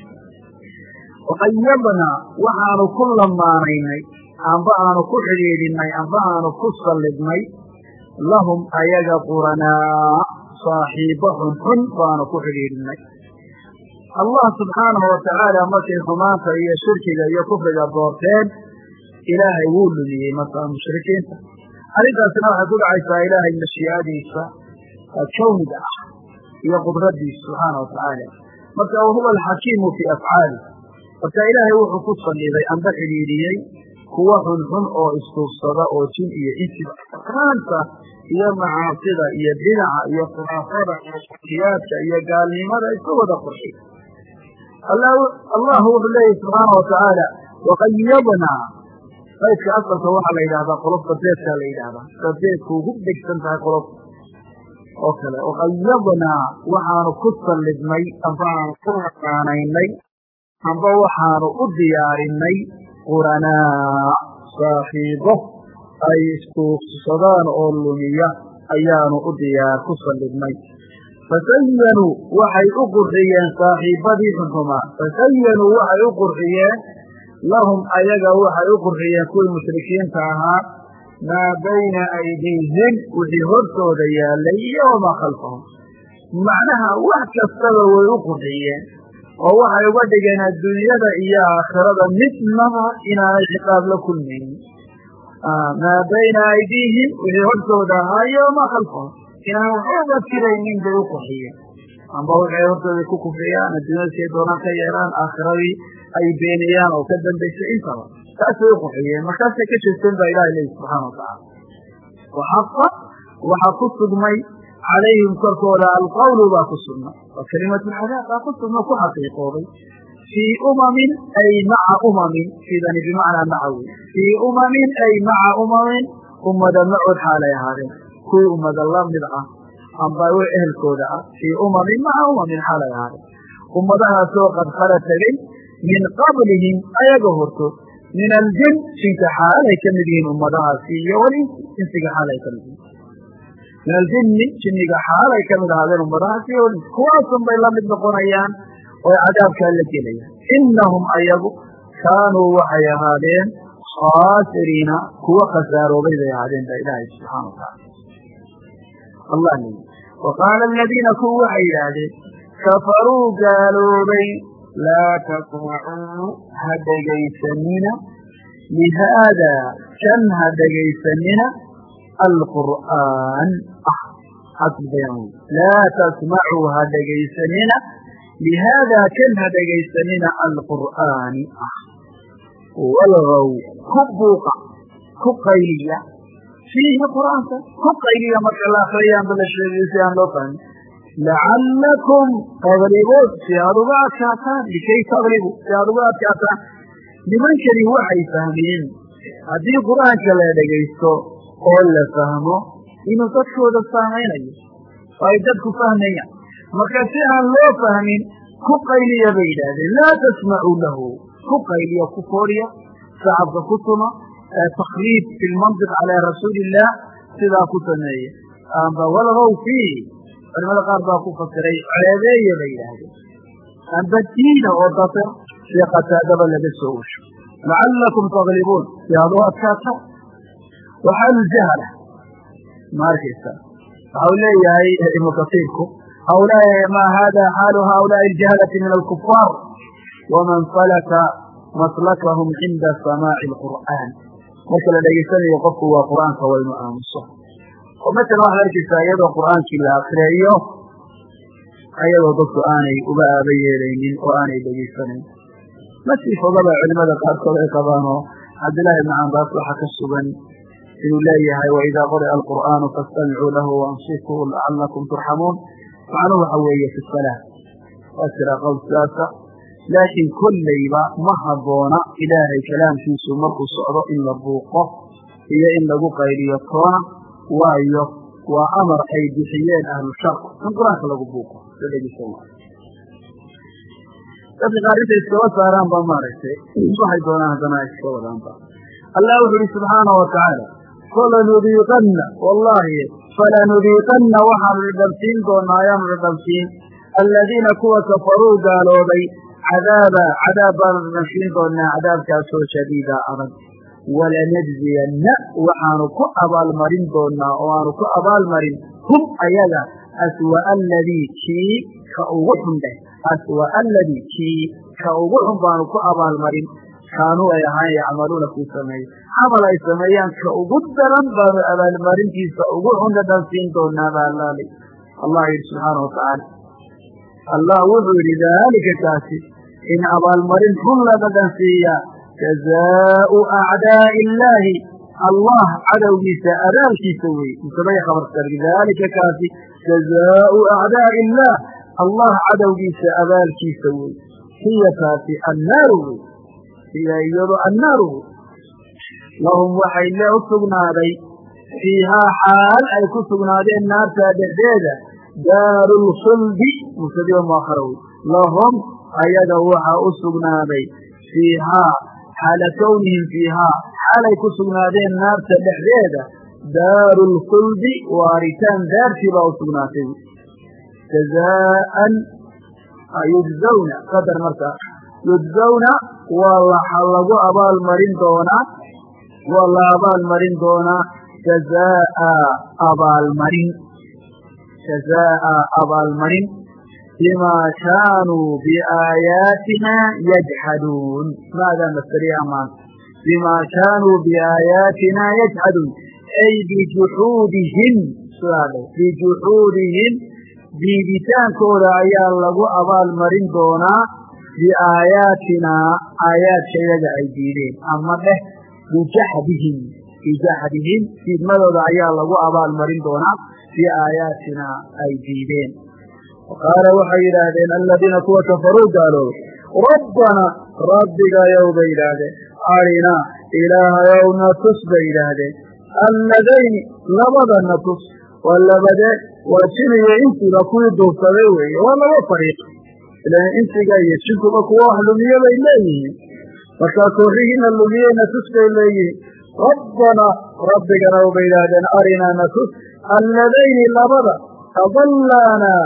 waqayadnaa waxaanu ku lamaanaynay amba aanu ku xidhiidhinay amba aanu ku sallidnay lahum ayaga quranaa saaxiibo xunxun baanu ku xidhiidhinay allah subxaanahu watacaala markay xumaanta iyo shirkiga iyo kufriga doorteen ilaahay wuu lumiyey markaa mushrikiinta arrintaasina waxay ku dhacaysaa ilaahay mashii'adiisa kawniga ah iyo qudradiisa subxaana watacaala marka wahuwa alxakiimu fii afcaali marka ilaahay wuxuu ku salliday amba xidhiidhiyey kuwa xunxun oo istuursada oo jin iyo insiba maanta iyo macaasida iyo bidca iyo khuraafada iyo shirkiyaadka iyo gaalnimada iska wada qurxiya. allahu wuxuu leeyahy subxaana watacaala waqayadnaa qaydka asalka waxaa la yidhahdaa qolofta beedkaa la yidhahdaa sida beedku ugu dhegsan tahay qolofta oo kale. waqayadnaa waxaanu ku sallidnay ambaanu ku raqaanaynay amba waxaanu u diyaarinay quranaa saaxiibo ay iskuugsadaan oo lumiya ayaanu ku sallidnay. fasayanuu waxay u qurxiyeen saaxiibadii xunxumaa, fasayanuu waxay u qurxiyeen lahum ayaga waxay u qurxiyeen kuwii mushrikiinta ahaa maa bayna aydiihim wixii hortooda yaalay iyo wamaa khalfahum. macnaha wax kastaba way u qurxiyeen oo waxay uga dhigeen adduunyada iyo aakhirada midnaba inaanay ciqaab la kulmaynin. maa bayna aydiihim wixii hortooda ahaa iyo wamaa khalfahum inaan waxba jiraynin bay u qurxiyeen. amba waxay hortooda ku kufriyaan, adduunyada siay doonaan ka yeelaan, aakhiradii ay beeniyaan oo ka dambaysay intaba taasay u qurxiyeen. markaasay ka jeesteen baa ilahi leeyi subxaana watacaala. waxaqa waxaa ku sugmay calayhim korkooda alqawlu baa ku sugnay oo kelimatulcadaab baa ku sugma ku xaqiiqooday fii umamin ay maca umamin, sidani bimacnaa maca wey, fii umamin ay maca umamin ummada macood xaalay ahaadeen kuwii ummada la mid ah amba w ehelkooda ah. fii umamin maca umamin xaalay ahaadeen ummadahaasoo qad khala tegey min qablihim ayaga hortood min aljin jinka xaalay ka mid yihiin ummadahaasi iyo walinsi insiga xaalay ka mid yihiin. min aljini jinniga xaalay ka mid ahaadeen ummadahaasi iyo walinsi kuwaasun bay la mid noqonayaan oo cadaabkaa la gelayaan. inahum ayagu kaanuu waxay ahaadeen khaasiriina kuwa khasaaroobay bay ahaadeen baa ilaahay subxaana watacaala. allah leeyi waqaala aladiina kuwa waxay yidhaahdeen kafaruu gaaloobay laa tasmacuu ha dhegaysanina lihaada kan ha dhegaysanina alqur'aan laa tasmacuu ha dhegaysanina lihaadaa kan ha dhegaysanina alqur'aani walgaw ku buuqa ku qayliya fiihi qur'aanka ku qayliya marka la akhriyaanba la sheegayo si aan loo fahmin. lacallakum taglibuun si aad uga adkaataan, likay taglibu si aad uga adkaataan. nimankani waxay fahmeen haddii qur'aanka la dhegaysto oo la fahmo inuu dadkooda saamaynayo oo ay dadku fahmayaan. marka si aan loo fahmin ku qayliya bay yidhaahdeen. laa tasmacuu lahu ku qayliya ku fooriya shacabka ku tuma takliid fi lmantiq calaa rasuuli illah sidaa ku sameeye amba walgaw fiihi culimada qaar baa ku fasiray ceebeeya bay yidhaahdeen amba diina oo dafir sida qataadaba laga soo usho. lacallakum taglibuun si aad u adkaata. waxaalu jahla ma arkaysa waxau leeyahay ibnu kasiirku ma hada xaalu haulaai aljahlati min alkufaar waman salaka maslakahum cinda samaaci alqur'aan. marka la dhegaysanayo qofku waa qur'aanka waa inu aamuso oo masalan waxaad arkaysaa iyadoo qur'aankii la akriyayo ayadoo dadku aanay uga aaba yeelaynin oo aanay dhegaysanayn. masii fogaba culimada qaarkood ay qabaan oo cabdillaahi ibn cambaas waxaa ka sugan inuu leeyahay waidaa quri'a alqur'aanu fastamicuu lahu waansituu lacalakum turxamuun. macnuhu waxa weeye fi salaa waa jira qowl sidaasa, laakiin kollayba ma habboona ilaahay kalaamkiisu markuu socdo in la buuqo iyo in lagu qayliyo toona, waayo waa amar ay bixiyeen ahlu shar in qur-aanka lagu buuqo la dhegeysan waayo. dadka qaar intay iskaba saaraan ba maaragtay waxay doonaan haddana ay iska wadaanba. allah wuxu uhi subxaanahu watacaala falanudiiqanna wallahi falanudiiqanna waxaanu dhadhamsiin doonaa ayaanu dhadhamsiin aladiina kuwa kafaruu gaalooday cadaab baanu dhadhamsiin doonaa cadaabkaasoo shadiida adag. walanajziyanna waxaanu ku abaalmarin doonaa oo aanu ku abaalmarin hum ayaga aswa aladii kii ka ugu xun dheh aswa aladii kii ka ugu xun baanu ku abaalmarin kaanuu ay ahaan yacmaluuna kuu sameeye camal ay sameeyaan ka ugu daran baanu abaalmarintiisa ugu xun dhadhansiin doonaa baa allaali. allah yidhi subxaana watacaala allah wuxuu yidhi daalika kaasi in abaalmarin xun la dhadhansiiyaa jazaau acdaa'i illaahi الله عدويس أبالكيس وي متبعي خبر ذلك كافي جزاء أعداء الله عدويس أبالكيس وي هي كافي النار هي يضع النار لهم وحي الله سبنا بي فيها حال أي كسبنا بي النار تابعدادة دار الخلد مستديهم آخروي لهم أيضا وحا أسبنا بي فيها حال كونهم فيها حال أي كسبنا بي النار تابعدادة دار الخلد وارثان دار شبا أسبنا بي جزاء يجزون قدر مرتا يجزون والله حلقوا أبا المرين دونا والله أبا المرين دونا جزاء أبا المرين بما كانوا بآياتنا يجحدون ماذا نستريع معك بما كانوا بآياتنا يجحدون أي بجحودهم بجحودهم بيدتان كورا أيها الله أبا المرين دونا بآياتنا آيات شيئا عيدين أما به بجحدهم في مدد أيها الله أبا المرين دونا بآياتنا عيدين وقال وحي لهذين الذين كفروا قالوا ربنا ربك يوم إلهي أرنا إله يوم نتصب إلهي الذين لبدا نتص واللبدا وشنو ينسي لكل دوسري ولا فريق لأن انت جاي شنو بكوا حلمية بيني فكاكورين اللمية نتصب إليه ربنا ربك يوم إلهي أرنا نتص الذين لبدا أضلنا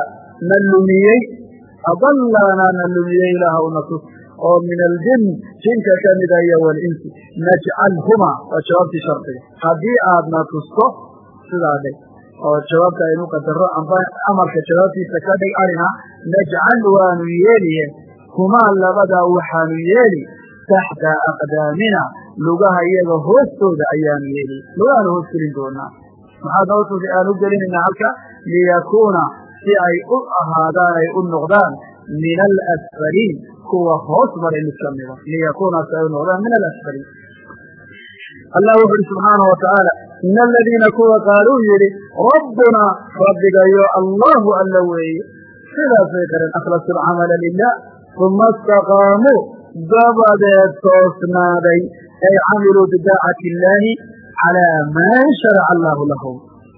نلميي لها ونصف ومن الجن جنك كمدايا والإنس نجعلهما وشوابت شرطي هذه آدنا تصف سدادي وشوابت أنه قدر أمرك شوابتي سكادي أرنا نجعل وانويالي هما لبدا وحانويالي تحت أقدامنا لغاها إياه هوستو دا أيانيالي لغاها هوستلين دونا وهذا هو سؤال جلين إن عالك ليكون في أي هذا النقدان من الأسفلين هو خصبر المكملة ليكون سأل النقدان من الأسفلين الله سبحانه وتعالى إن الذين قالوا يلي ربنا ربك يا الله اللوي سلا فكر أخلص العمل لله ثم استقاموا ضبدت توسنادي أي عملوا بداعة الله على ما شرع الله لهم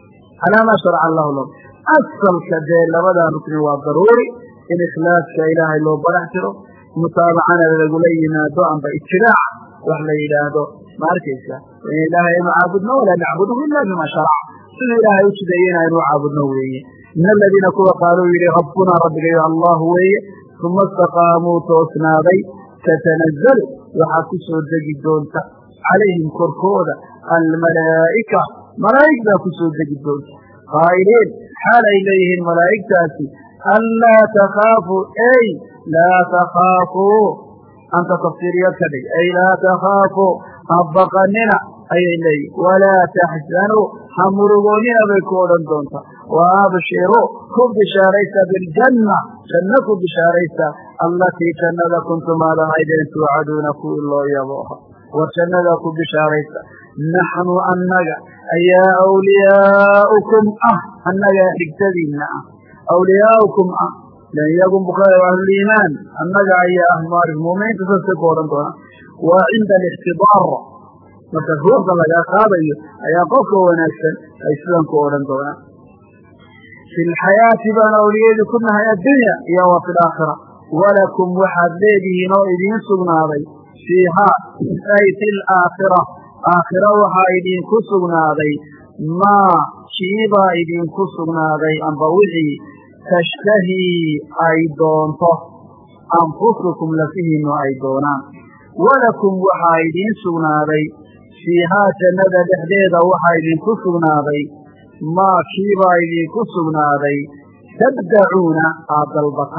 أصل كذا لبدا ركن وضروري إن إخلاص إلهي لو برحتره متابعنا للقلينا دعا بإتراع وحلا إلهه ما أركيسا إلهي ما عابدنا ولا نعبده إلا بما شرع سنة إلهي وشدينا إنه عابدنا ويه من الذين قالوا إلي ربنا ربك يا الله ويه ثم استقاموا توسنا بي تتنزل وحكسوا الدقيدون عليهم كركودا الملائكة كسوا الدقيدون قائلين حال إليه الملائكة ألا تخافوا أي لا تخافوا أنت تفسيريات كذي أي لا تخافوا أبقننا أي إليه ولا تحزنوا حمرغوننا بكولا دونتا وأبشروا كن بشاريس بالجنة جنكم بشاريس التي جنة كنتم على عيدين توعدون كل يبوها وجنة بشاريس نحن أنك أي أولياؤكم أنك اكتبين أولياؤكم لن يكن بخير أهل الإيمان أنك أي أهمار المؤمنين تتصدقوا رمضان وعند الاختبار متفوق لك أخابي أي قفل ونكسل أي سلمكوا رمضان في الحياة بان أولياء كنا هي الدنيا يا وفي الآخرة ولكم وحد ليده نوئدين سبناضي فيها أي في الآخرة آخرة وحايدين كسبناضي ما شيبا إذن كسبناضي أنبوحي تشتهي أيضونته أنفسكم لفيهم أيضونان ولكم وحايدين سبناضي فيها جنة دحديدة وحايدين كسبناضي ما شيبا إذن كسبناضي تبدعون عبد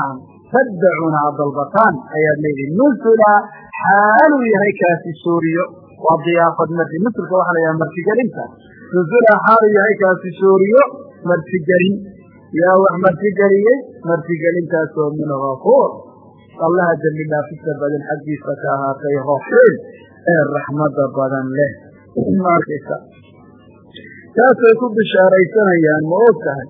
البطان أي الليل نزل حال يهيكا في سوريا وضيافة مرتي مثل كوحنا يا مرتي قريمتا نزل حال يهيكا في سوريا مرتي قريم يا مرتي قريمتا سوى من غفور الله جل الله في السبب الحديث فتاها في غفور الرحمة بدن له markaysa taasay ku bishaaraysanayaan ma og tahay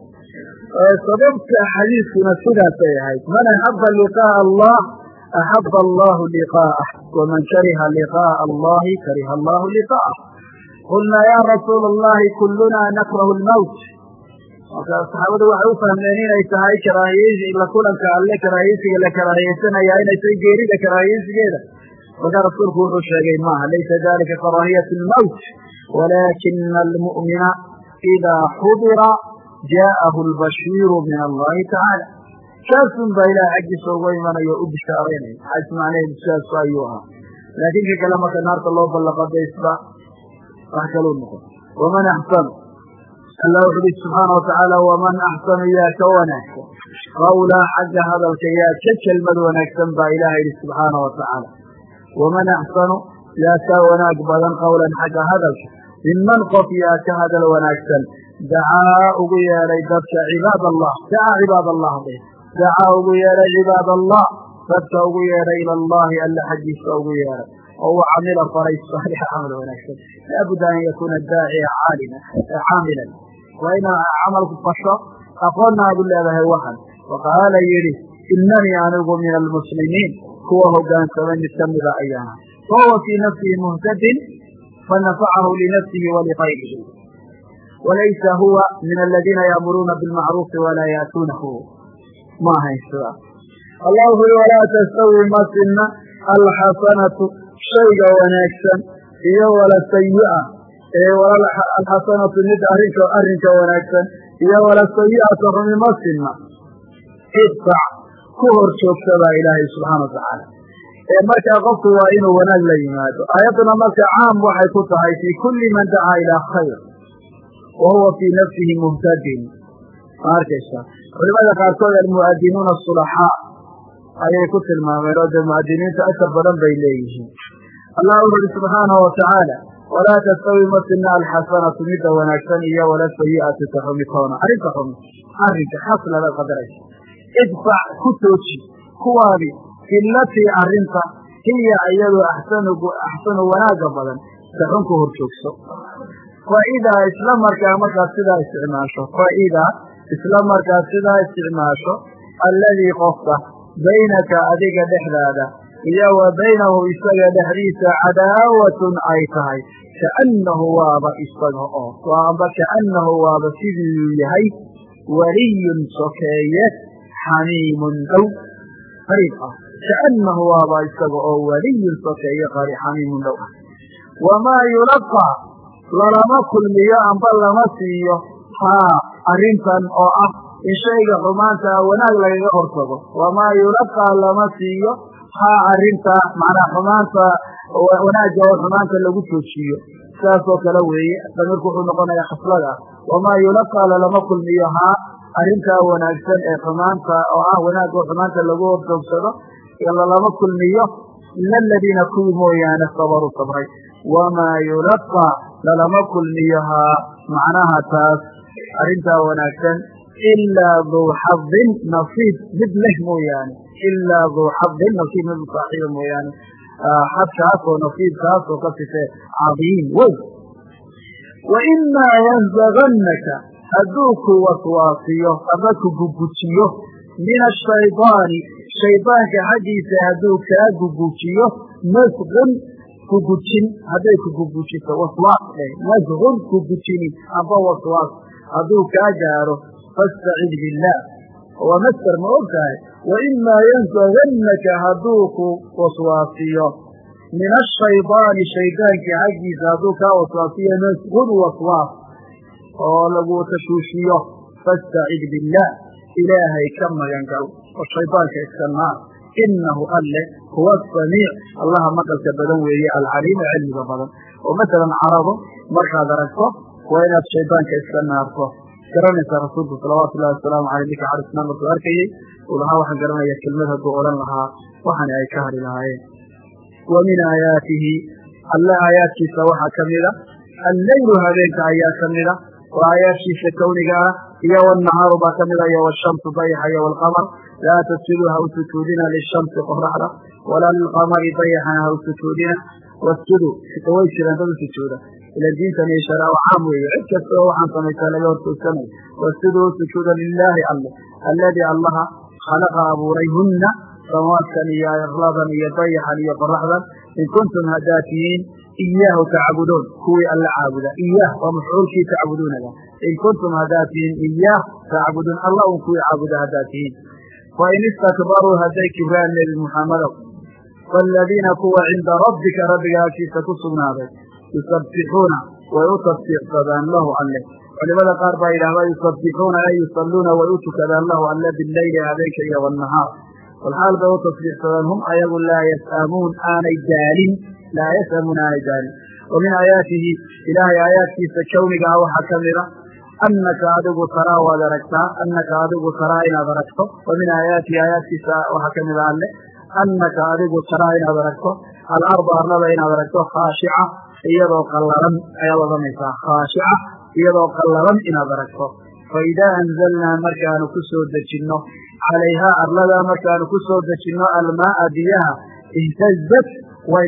sababta xadiiskuna sidaasay ahayd man axaba liqaa'a allah axaba allahu liqaa'ah waman kariha liqaa'a allahi kariha allahu liqaa'ah qulnaa ya rasuula allahi kulluna nakrahu lmowt markaa saxaabadu waxay u fahmeen inay tahay karaahiyeysi la kulanka alle karaahiyeysiga la karaahiyeysanaya inay tahay geerida karaahiyeysigeeda markaa rasuulku wuxuu sheegay maaha laysa dalika karaahiyat lmowt walaakina almu'mina idaa xudira jaa'ahu albashiiru min allahi tacaala kaasun baa ilaah xaggiisa uga imanayo u bishaaraynaya xays macnaheedu sidaasu ayuu ahaa laakiin ka kale marka naarta loo ballaqadaysba wax kaluu noqon waman axsanu allah wuxu uhi subxaana watacaala waman axsanu yaa ka wanaagsan qawlaa xagga hadalka yaa ka kelmad wanaagsan baa ilaah yidhi subxaana watacaala waman axsanu yaa ka wanaag badan qawlan xagga hadalka minman qof yaa ka hadal wanaagsan dacaa ugu yeedhay dadka cibaad allah dacaa cibaad allah de dacaa ugu yeedhay cibaad allah dadka ugu yeedhay ila allahi alla xaggiisa ugu yeedhay oo uu camila faray saalixa camal wanaagsan laabudda an yakuuna daaciya caamilan waa inaa camalku fasho aqoonna aad u leedahay waxan waqaala yidhi inanii anigu min almuslimiin kuwa hogaansamay mid kamida ayaana wahuwa fii nafsihi muhtadin fanafacahu linafsihi walikayrihi walaysa huwa min aladiina yaamuruuna bilmacruufi walaa yaatuunahu ma ahayn sidaa allah wuxu ui walaa tastawi ma sinna alxasanatu shayga wanaagsan iyo wala sayi'a alxasanatu mid arrinka wanaagsan iyo wala sayi'atu xumi ma sinna idfac ku hor joogta baa ilaahay subxaana watacaala markaa qofku waa inuu wanaag la yimaado aayadduna marka caam waxay ku tahay fii kulli man dacaa ilaa khayr wa huwa fii nafsihi muhtadin ma arkaysaa culimada qaarkood almu'adinuuna asulaxaa ayay ku tilmaameen oo dee mu'adiniinta asar badan bay leeyihiin allah wuxu uhi subxaanahu watacaala walaa tastawi ma sinna alxasanatu midda wanaagsan iyo wala sayi'atu ta xumitoona arrinta xumi arrinka xaslada qadaraysa idfac ku tooji kuwaadi ilatii arrinta hiya iyadu axsanu wanaaga badan ta xun ku hor joogso faidaa isla markaa markaad sidaa isticmaasho faidaa isla markaad sidaa isticmaasho alladii qofka baynaka adiga dhexdaada iyo wa baynahu isaga dhexdiisa cadaawatun ay tahay kaannahu waaba isaga oo waaba kaannahu waaba siduu yahay waliyun sokeeye xamiimun dhow qariib ah kaannahu waaba isaga oo waliyun sokeeye xamiimun dhow ah wamaa yulaqaa lalama kulmiyo amba lama siiyo haa arrintan oo ah in shayga xumaanta wanaag lagaga hortago wamaa yulaqaa lama siiyo haa arrintaa macnaa xumaanta wanaagga oo xumaanta lagu joojiyo saasoo kale weeye damirku wuxuu noqonayaa khaslada wamaa yulaqaa lalama kulmiyo haa arrintaa wanaagsan ee xumaanta oo ah wanaagga oo xumaanta lagu hortoogsado lalama kulmiyo ila aladiina kuwii mooyaane sabaruu sabray wamaa yulaqaa lalama kulmiyo haa macnaha taas arrintaa wanaagsan ilaa duu xadin nasiib mid leh mooyaane ilaa duu xadin nasiib mid saaxiiba mooyaane xadkaas oo nasiibkaas oo ka sifee cadiim wey waimaa yanzagannaka hadduu ku waswaasiyo ama ku gugujiyo min ashaydaani shaydaanka xaggiisa hadduu kaa gugujiyo nasqun kugujin hadday kugugujiso waswaas nasqun kugujini amba waswaas hadduu kaa gaaro fastacid billaah waa master ma og tahay waimaa yanzagannaka hadduu ku waswaasiyo min ashaydaani shaydaanka xaggiisa hadduu kaa waswaasiyo nasqun waswaas oo lagu tashuushiyo fastacid billaah ilaahay ka magan gal oo shaydaanka iska naar inahu alle huwa asamiic allaha maqalka badan weeye alcaliimu cilmiga badan oo masalan carabo markaad aragto waa inaad shaydaanka iska naarto garanaysaa rasuulku salawaatu ullahi wasalaamu caleyh ninka carisnaa markuu arkayey uu lahaa waxaan garanaya kelmad hadduu odhan lahaa waxaana ay ka hari lahaayeen wa min aayaatihi alle aayaadkiisa waxaa kamida alleylu habeenka ayaa kamida oo aayaadkiisa kawniga ah iyo wannahaaru baa kamida iyo washamsu dayaxa iyo waalqamar laa tasjuduu ha u sujuudina lishamsi qoraxda walaa lilqamari dayaxana ha u sujuudina wasjuduu way jiraan dad u sujuuda إلى الدين تنيشر أو عام ويعكس وعن صميت ليور تسمي واسجدوا سجودا لله الله الذي الله خلق أبوريهن سماوات يا إغلاظا يضيحا يقرحا إن كنتم هداتين إياه تعبدون هو ألا عابد إياه ومفعول كي تعبدون إن كنتم هداتين إياه تعبدون الله هو عابد هداتين وإن استكبروا هديك بان للمحمد والذين كوا عند ربك هاتي ستكسبنا بك يسبحون ويتصفق فبان له عليه ولماذا قال إلى ما يسبحون أي يصلون ويتكذان له على بالليل عليك والنهار والحال بيتصفق فبان هم أيضا لا يسأمون آن جالين لا يسأمون آن جالين ومن آياته إلهي آياته سكونك أو حكمرة أنك أدق ترى ودركتها أنك أدق ترى إن أدركته ومن آياته وحكمرة عنه أنك أدق ترى إن أدركته الأرض أرض إن أدركته خاشعة iyadoo qallalan ayaa wadamaysaa khaashica iyadoo qallalan inaad aragto faidaa anzalnaa markaanu ku soo dejinno calayhaa arlada markaanu ku soo dejinno almaaa biyaha ihtazat way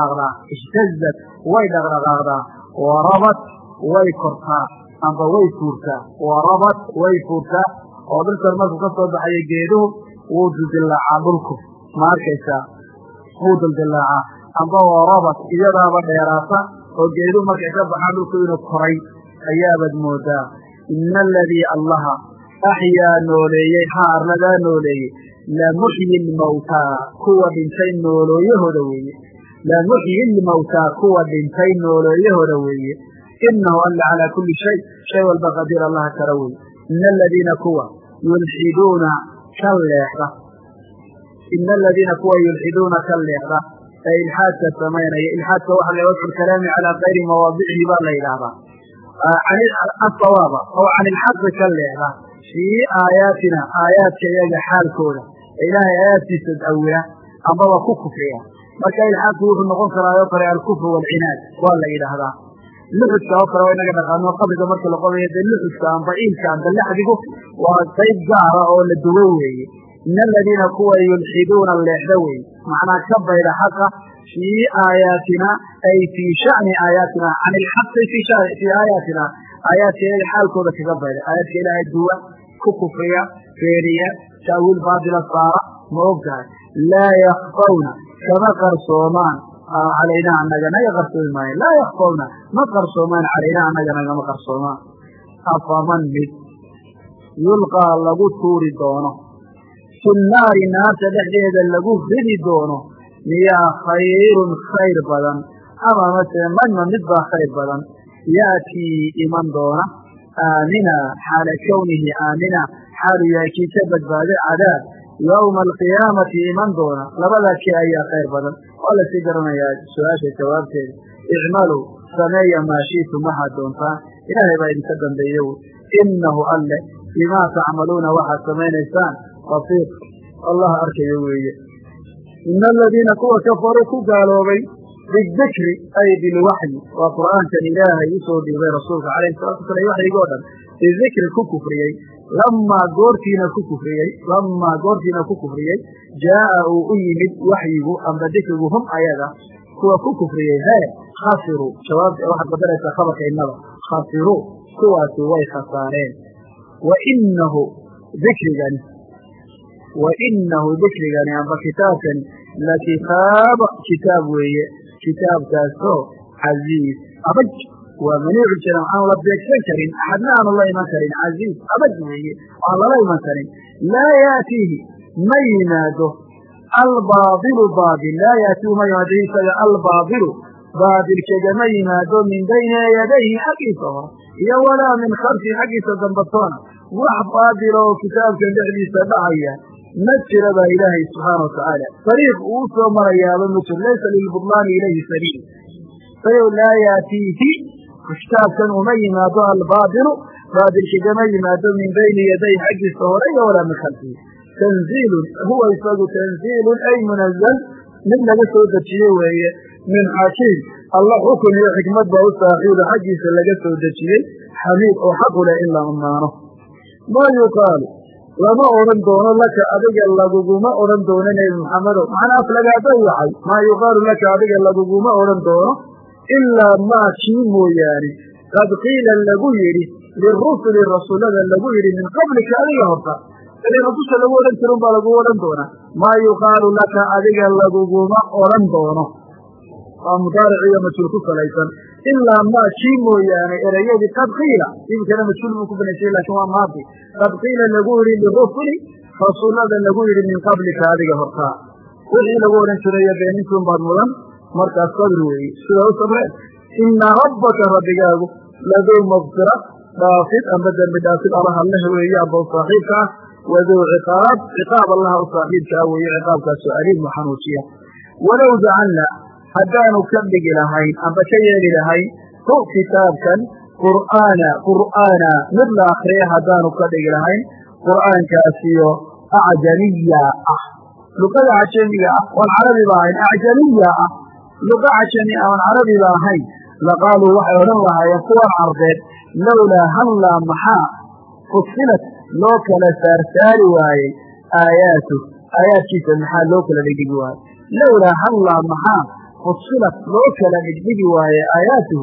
dhaqdhaqaaqdaa warabat way kortaa amba way fuurtaa warabat way fuurtaa oo dhulkan markuu ka soo baxayo geeduhu wuu dildillaacaa dhulku ma arkaysaa wuu dildillaacaa amba warabat iyadaaba dheeraata oo geedu markay ka baxaan dhulku inuu koray ayaabaad moodaa ina aladii allaha axyaa nooleeyey arladaa nooleeyey lamuxyi lmawtaa kuwa dhintay noolooyahooda weeye lamuxyi lmawtaa kuwa dhintay noolooyahooda weeye inahu alla calaa kulli shay walba qadiir allaha kara weye ina aladiina kuwa yulxiduuna ka leexda ina aladiina kuwa yulxiduuna ka leexda إلحاد سمينا إلحاد واحد يوجه الكلام على غير مواضعه بلا إلهة عن الصواب أو عن الحق كاللعبة في آياتنا آيات شيئا حال كولا إلهي آيات تستدعوها أمضى كفر فيها ما كان الحق هو النقوم كلا يقرأ الكفر والعناد ولا إلهة لحد كأخرى وإنك نقانوا قبل دمرك لقضية لحد كأن ضعيل كأن دلحد يقول وطيب جارة أو للدووي إن الذين كوا يلحدون اللحدوي معنى كبه إلى حقه في آياتنا أي في شأن آياتنا عن الحق في آياتنا آيات إلى حال كودة كبه آيات إلى الدواء كفرية فيرية تأويل باطل الصارة موقع لا يخفون كما قرصومان علينا أننا يغرصومان لا يخفون ما قرصومان علينا أننا ما قرصومان أفمن يلقى الله توري دونه في النار الناس تحديد اللقوف ذي دونه ميا خير بدن أما مثلا من نبقى خير بدن يأتي إيمان دونه آمنا حال كونه آمنا حال يأتي تبت بعد عذاب يوم القيامة إيمان دونه لبدا كي خير بدن ولا سيقرنا يا سؤال الجواب اعملوا سميا ما شئتم ما دونتا إلهي بأي سدن بيو إنه ألا لما تعملون واحد سمين إنسان بسيط الله أركي ويه إن الذين كفروا قالوا بي بالذكر أي بالوحي وقرآن كالإله يسود بي رسولك عليه الصلاة والسلام وحي قولا بالذكر كفري لما قرتنا كفري جاءوا أيمد وحيه أم بذكرهم أيضا هو كفري هاي خاسروا شباب واحد قبلت خبك إنه خاسروا كواتوا خسارين وإنه ذكر وإنه ذكر عن كتاب كتاب كاسو عزيز أبج ومنيع الجنة عن ربك شكرين أحدنا عن الله مكرين عزيز أبج عن الله مكرين لا يأتيه من يناده الباطل باطل لا يأتيه من يناده الباطل باطل كما يناده من بين يديه حقيقة ولا من خلف حقيقة ذنبطانا وحبادر كتاب كان يحدي سبعية نجر ذا إلهي سبحانه وتعالى طريق أوسى مريال النجر ليس للبطلان إليه سبيل فيقول لا يأتيه كتاب كان أميما ذا الباطل باطل كما ذا من بين يدي حق الصوري ولا من خلفه تنزيل هو يفاد تنزيل أي منزل من لقصة الشيوية من حكيم الله حكم يحكمت بأستاذ حقي سلقته الدجيل حميد أو حقل إلا أمانه ما يقال لما أورن دونه لك أدق الله ما أورن دونه نبي محمد معنا أفلق أدوحي ما يقال لك أدق الله ما أورن دونه ilaa maa kii mooyaane qad qiila lagu yidhi lirusuli rasuulada lagu yidhi min qablika adiga horta ili rasusha lagu odhan jira un baa lagu odhan doonaa maa yuqaalu laka adiga laguguma odhan doono waa mudaaric iyo majhuul ku salaysan ilaa maa kii mooyaane ereyadii qad qiila imikana majhuul buu ku banaysay laakin waa maadi qad qiila lagu yidhi lirusuli rasuulada lagu yidhi min qablika adiga hortaa wixii lagu odhan jirayo beenintuun baad mudan markaas sabir weeye sidaa u sabreen ina rabbaka rabbigaagu laduu maqfira dhaafid amba dembi dhaafid allaha leh weeye aba u saaxiibka ah waduu ciqaab allaha u saaxiibka ah weeye ciqaabkaasoo aliim u xanuujiya walow jacalna haddaanu ka dhigi lahayn amba ka yeeli lahayn hu kitaabkan qur'aana mid la akriya haddaanu ka dhigi lahayn qur'aankaasiyo acjamiya ah luqada cajamiga ah oon carabiba ahayn acjamiya ah luqa cajami aan carabiba ahayn laqaaluu waxay odhan lahaayeen kuwan carbeed lowlaa hallaa maxaa fusilat loo kala saarsaari waayey aayaadkiisa maxaa loo kala dhigdhigi waayey lowlaa hallaa maxaa fusilat loo kala dhigdhigi waaye aayaatuhu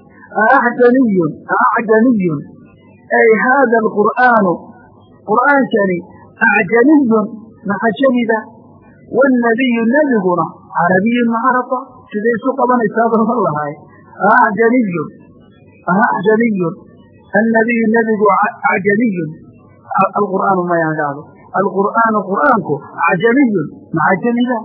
acjamiyun ay haada alqur'aanu qur'aankani acjamiyun macajamida wاnabiyu nebiguna carabiyun macaraba siday isu qabanaysaa baan ohan lahay acjamiyun annabiyu nebigu acjamiyun alqur'aanu mayaan dhahdo alqur'aanu qur'aanku acjamiyun macajamida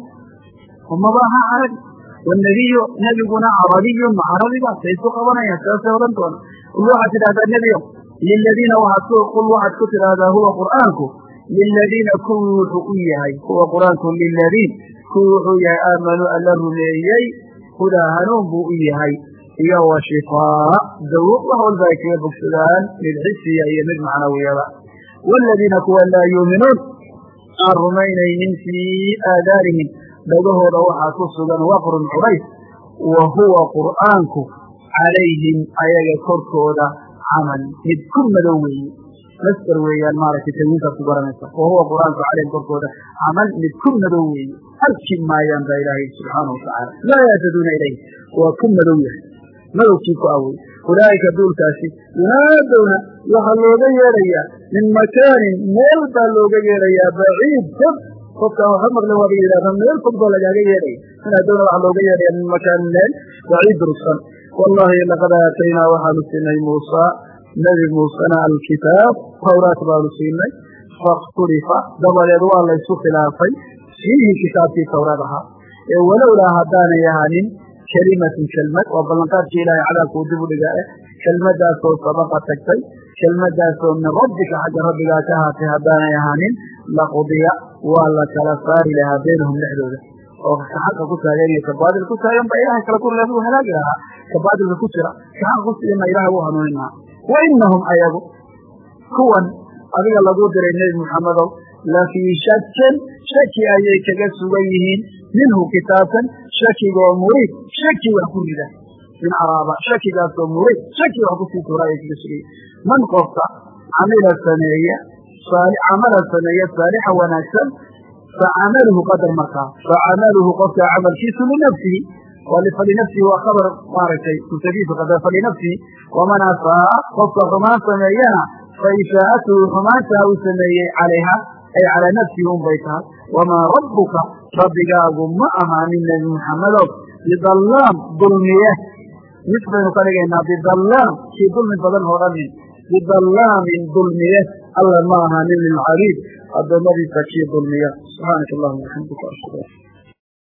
umaba aha carabi wاnabiyu nebiguna carabiyun macarabiba say isu qabanayaan saasay odhan doona waxaad tidhahdaa nebiyo liladiina qul waxaad ku tidhaahdaa huwa qur'aanku liladiina kuwii wuxuu u yahay huwa qur'aanku liladiin kuwii wuxuu yahay aamanuu alla rumeeyey hudaa hanuun buu u yahay iyo wa shifaa dawo wax walba ay kaga bogsadaan mid xisiya iyo mid macnawiyada waaladiina kuwa laa yuuminuun aan rumaynaynin fii aadaanihim dhagahooda waxaa ku sugan waqrun culays wa huwa qur'aanku calayhim ayaga korkooda camal mid ku madow weeye masder weeyaan maaragtay tawiinkaad ku garanaysa wa huwa qur'aanku calayhim korkooda camal mid ku madow weeye arki maayaan baa ilaahay subxaanahu watacaala laa yahtaduuna ilayh waa ku madow yahay madowkii ku awey ulaa'ika duulkaasi yunaadowna waxaa looga yeedhayaa min makaanin meel baa looga yeedhayaa baciid fog qofkaan waxa maqlen waaba yidhahda meel fog baa lagaaga yeedhaya yunaadowna waxaa looga yeedhaya min makaanin meel baciid durugsan wallahi laqad aataynaa waxaanu siinay muusaa nebi muusena alkitaab tawraat baanu siinay fakhtulifa dabadeed waa laysu khilaafay fiihi kitaabkii tawraad ahaa ee walowlaa haddaanay ahaanin kelimatun kelmad waa ballanqaadkii ilaahay cadaabkuu dib u dhigaa kelmadaasoo sabaqa tagtay kelmadaasoo min rabbika xagga rabbigaa ka ahaatay haddaanay ahaanin laqudiya waa la kala saari lahaa baynahum dhexdooda oo ka xaqa ku taagan iyo ka baadil ku taagan ba ilahay kala kurleed u halaagi lahaa ka baadilka ku jira ka xaqa ku siina ilahay u hanuunin lahaa wa inahum ayagu kuwan adiga lagu diray nebi muxamedow lafii shakin shaki ayay kaga sugan yihiin minhu kitaabkan shakigoo muriid shaki wax ku rida min caraaba shakigaasoo muriid shaki wax kusii tuura ayay kaga sugan yihiin man qofka camala sameeya saalixa wanaagsan facamaluhu qadar markaa facamaluhu qofka camalkiisu linafsihi falinafsihi waa khabar maaragtay mutagiisu qadar falinafsihi waman asaa qofka xumaan sameeyana faishaa'atuhu xumaantaa uu sameeyey calayha ay calaa nafsihi un bay tahay wamaa rabbuka rabbigaagu ma ahaanin nebi muxammedow bidallaam dulmiye mid baynu ka dhigaynaa bidallaam kii dulmi badan odhanin bidallaamin dulmiye alla ma ahaanin lilcabiid addoommadiisa kii dulmiya subxaanaka allahuma waxamdika ashhadu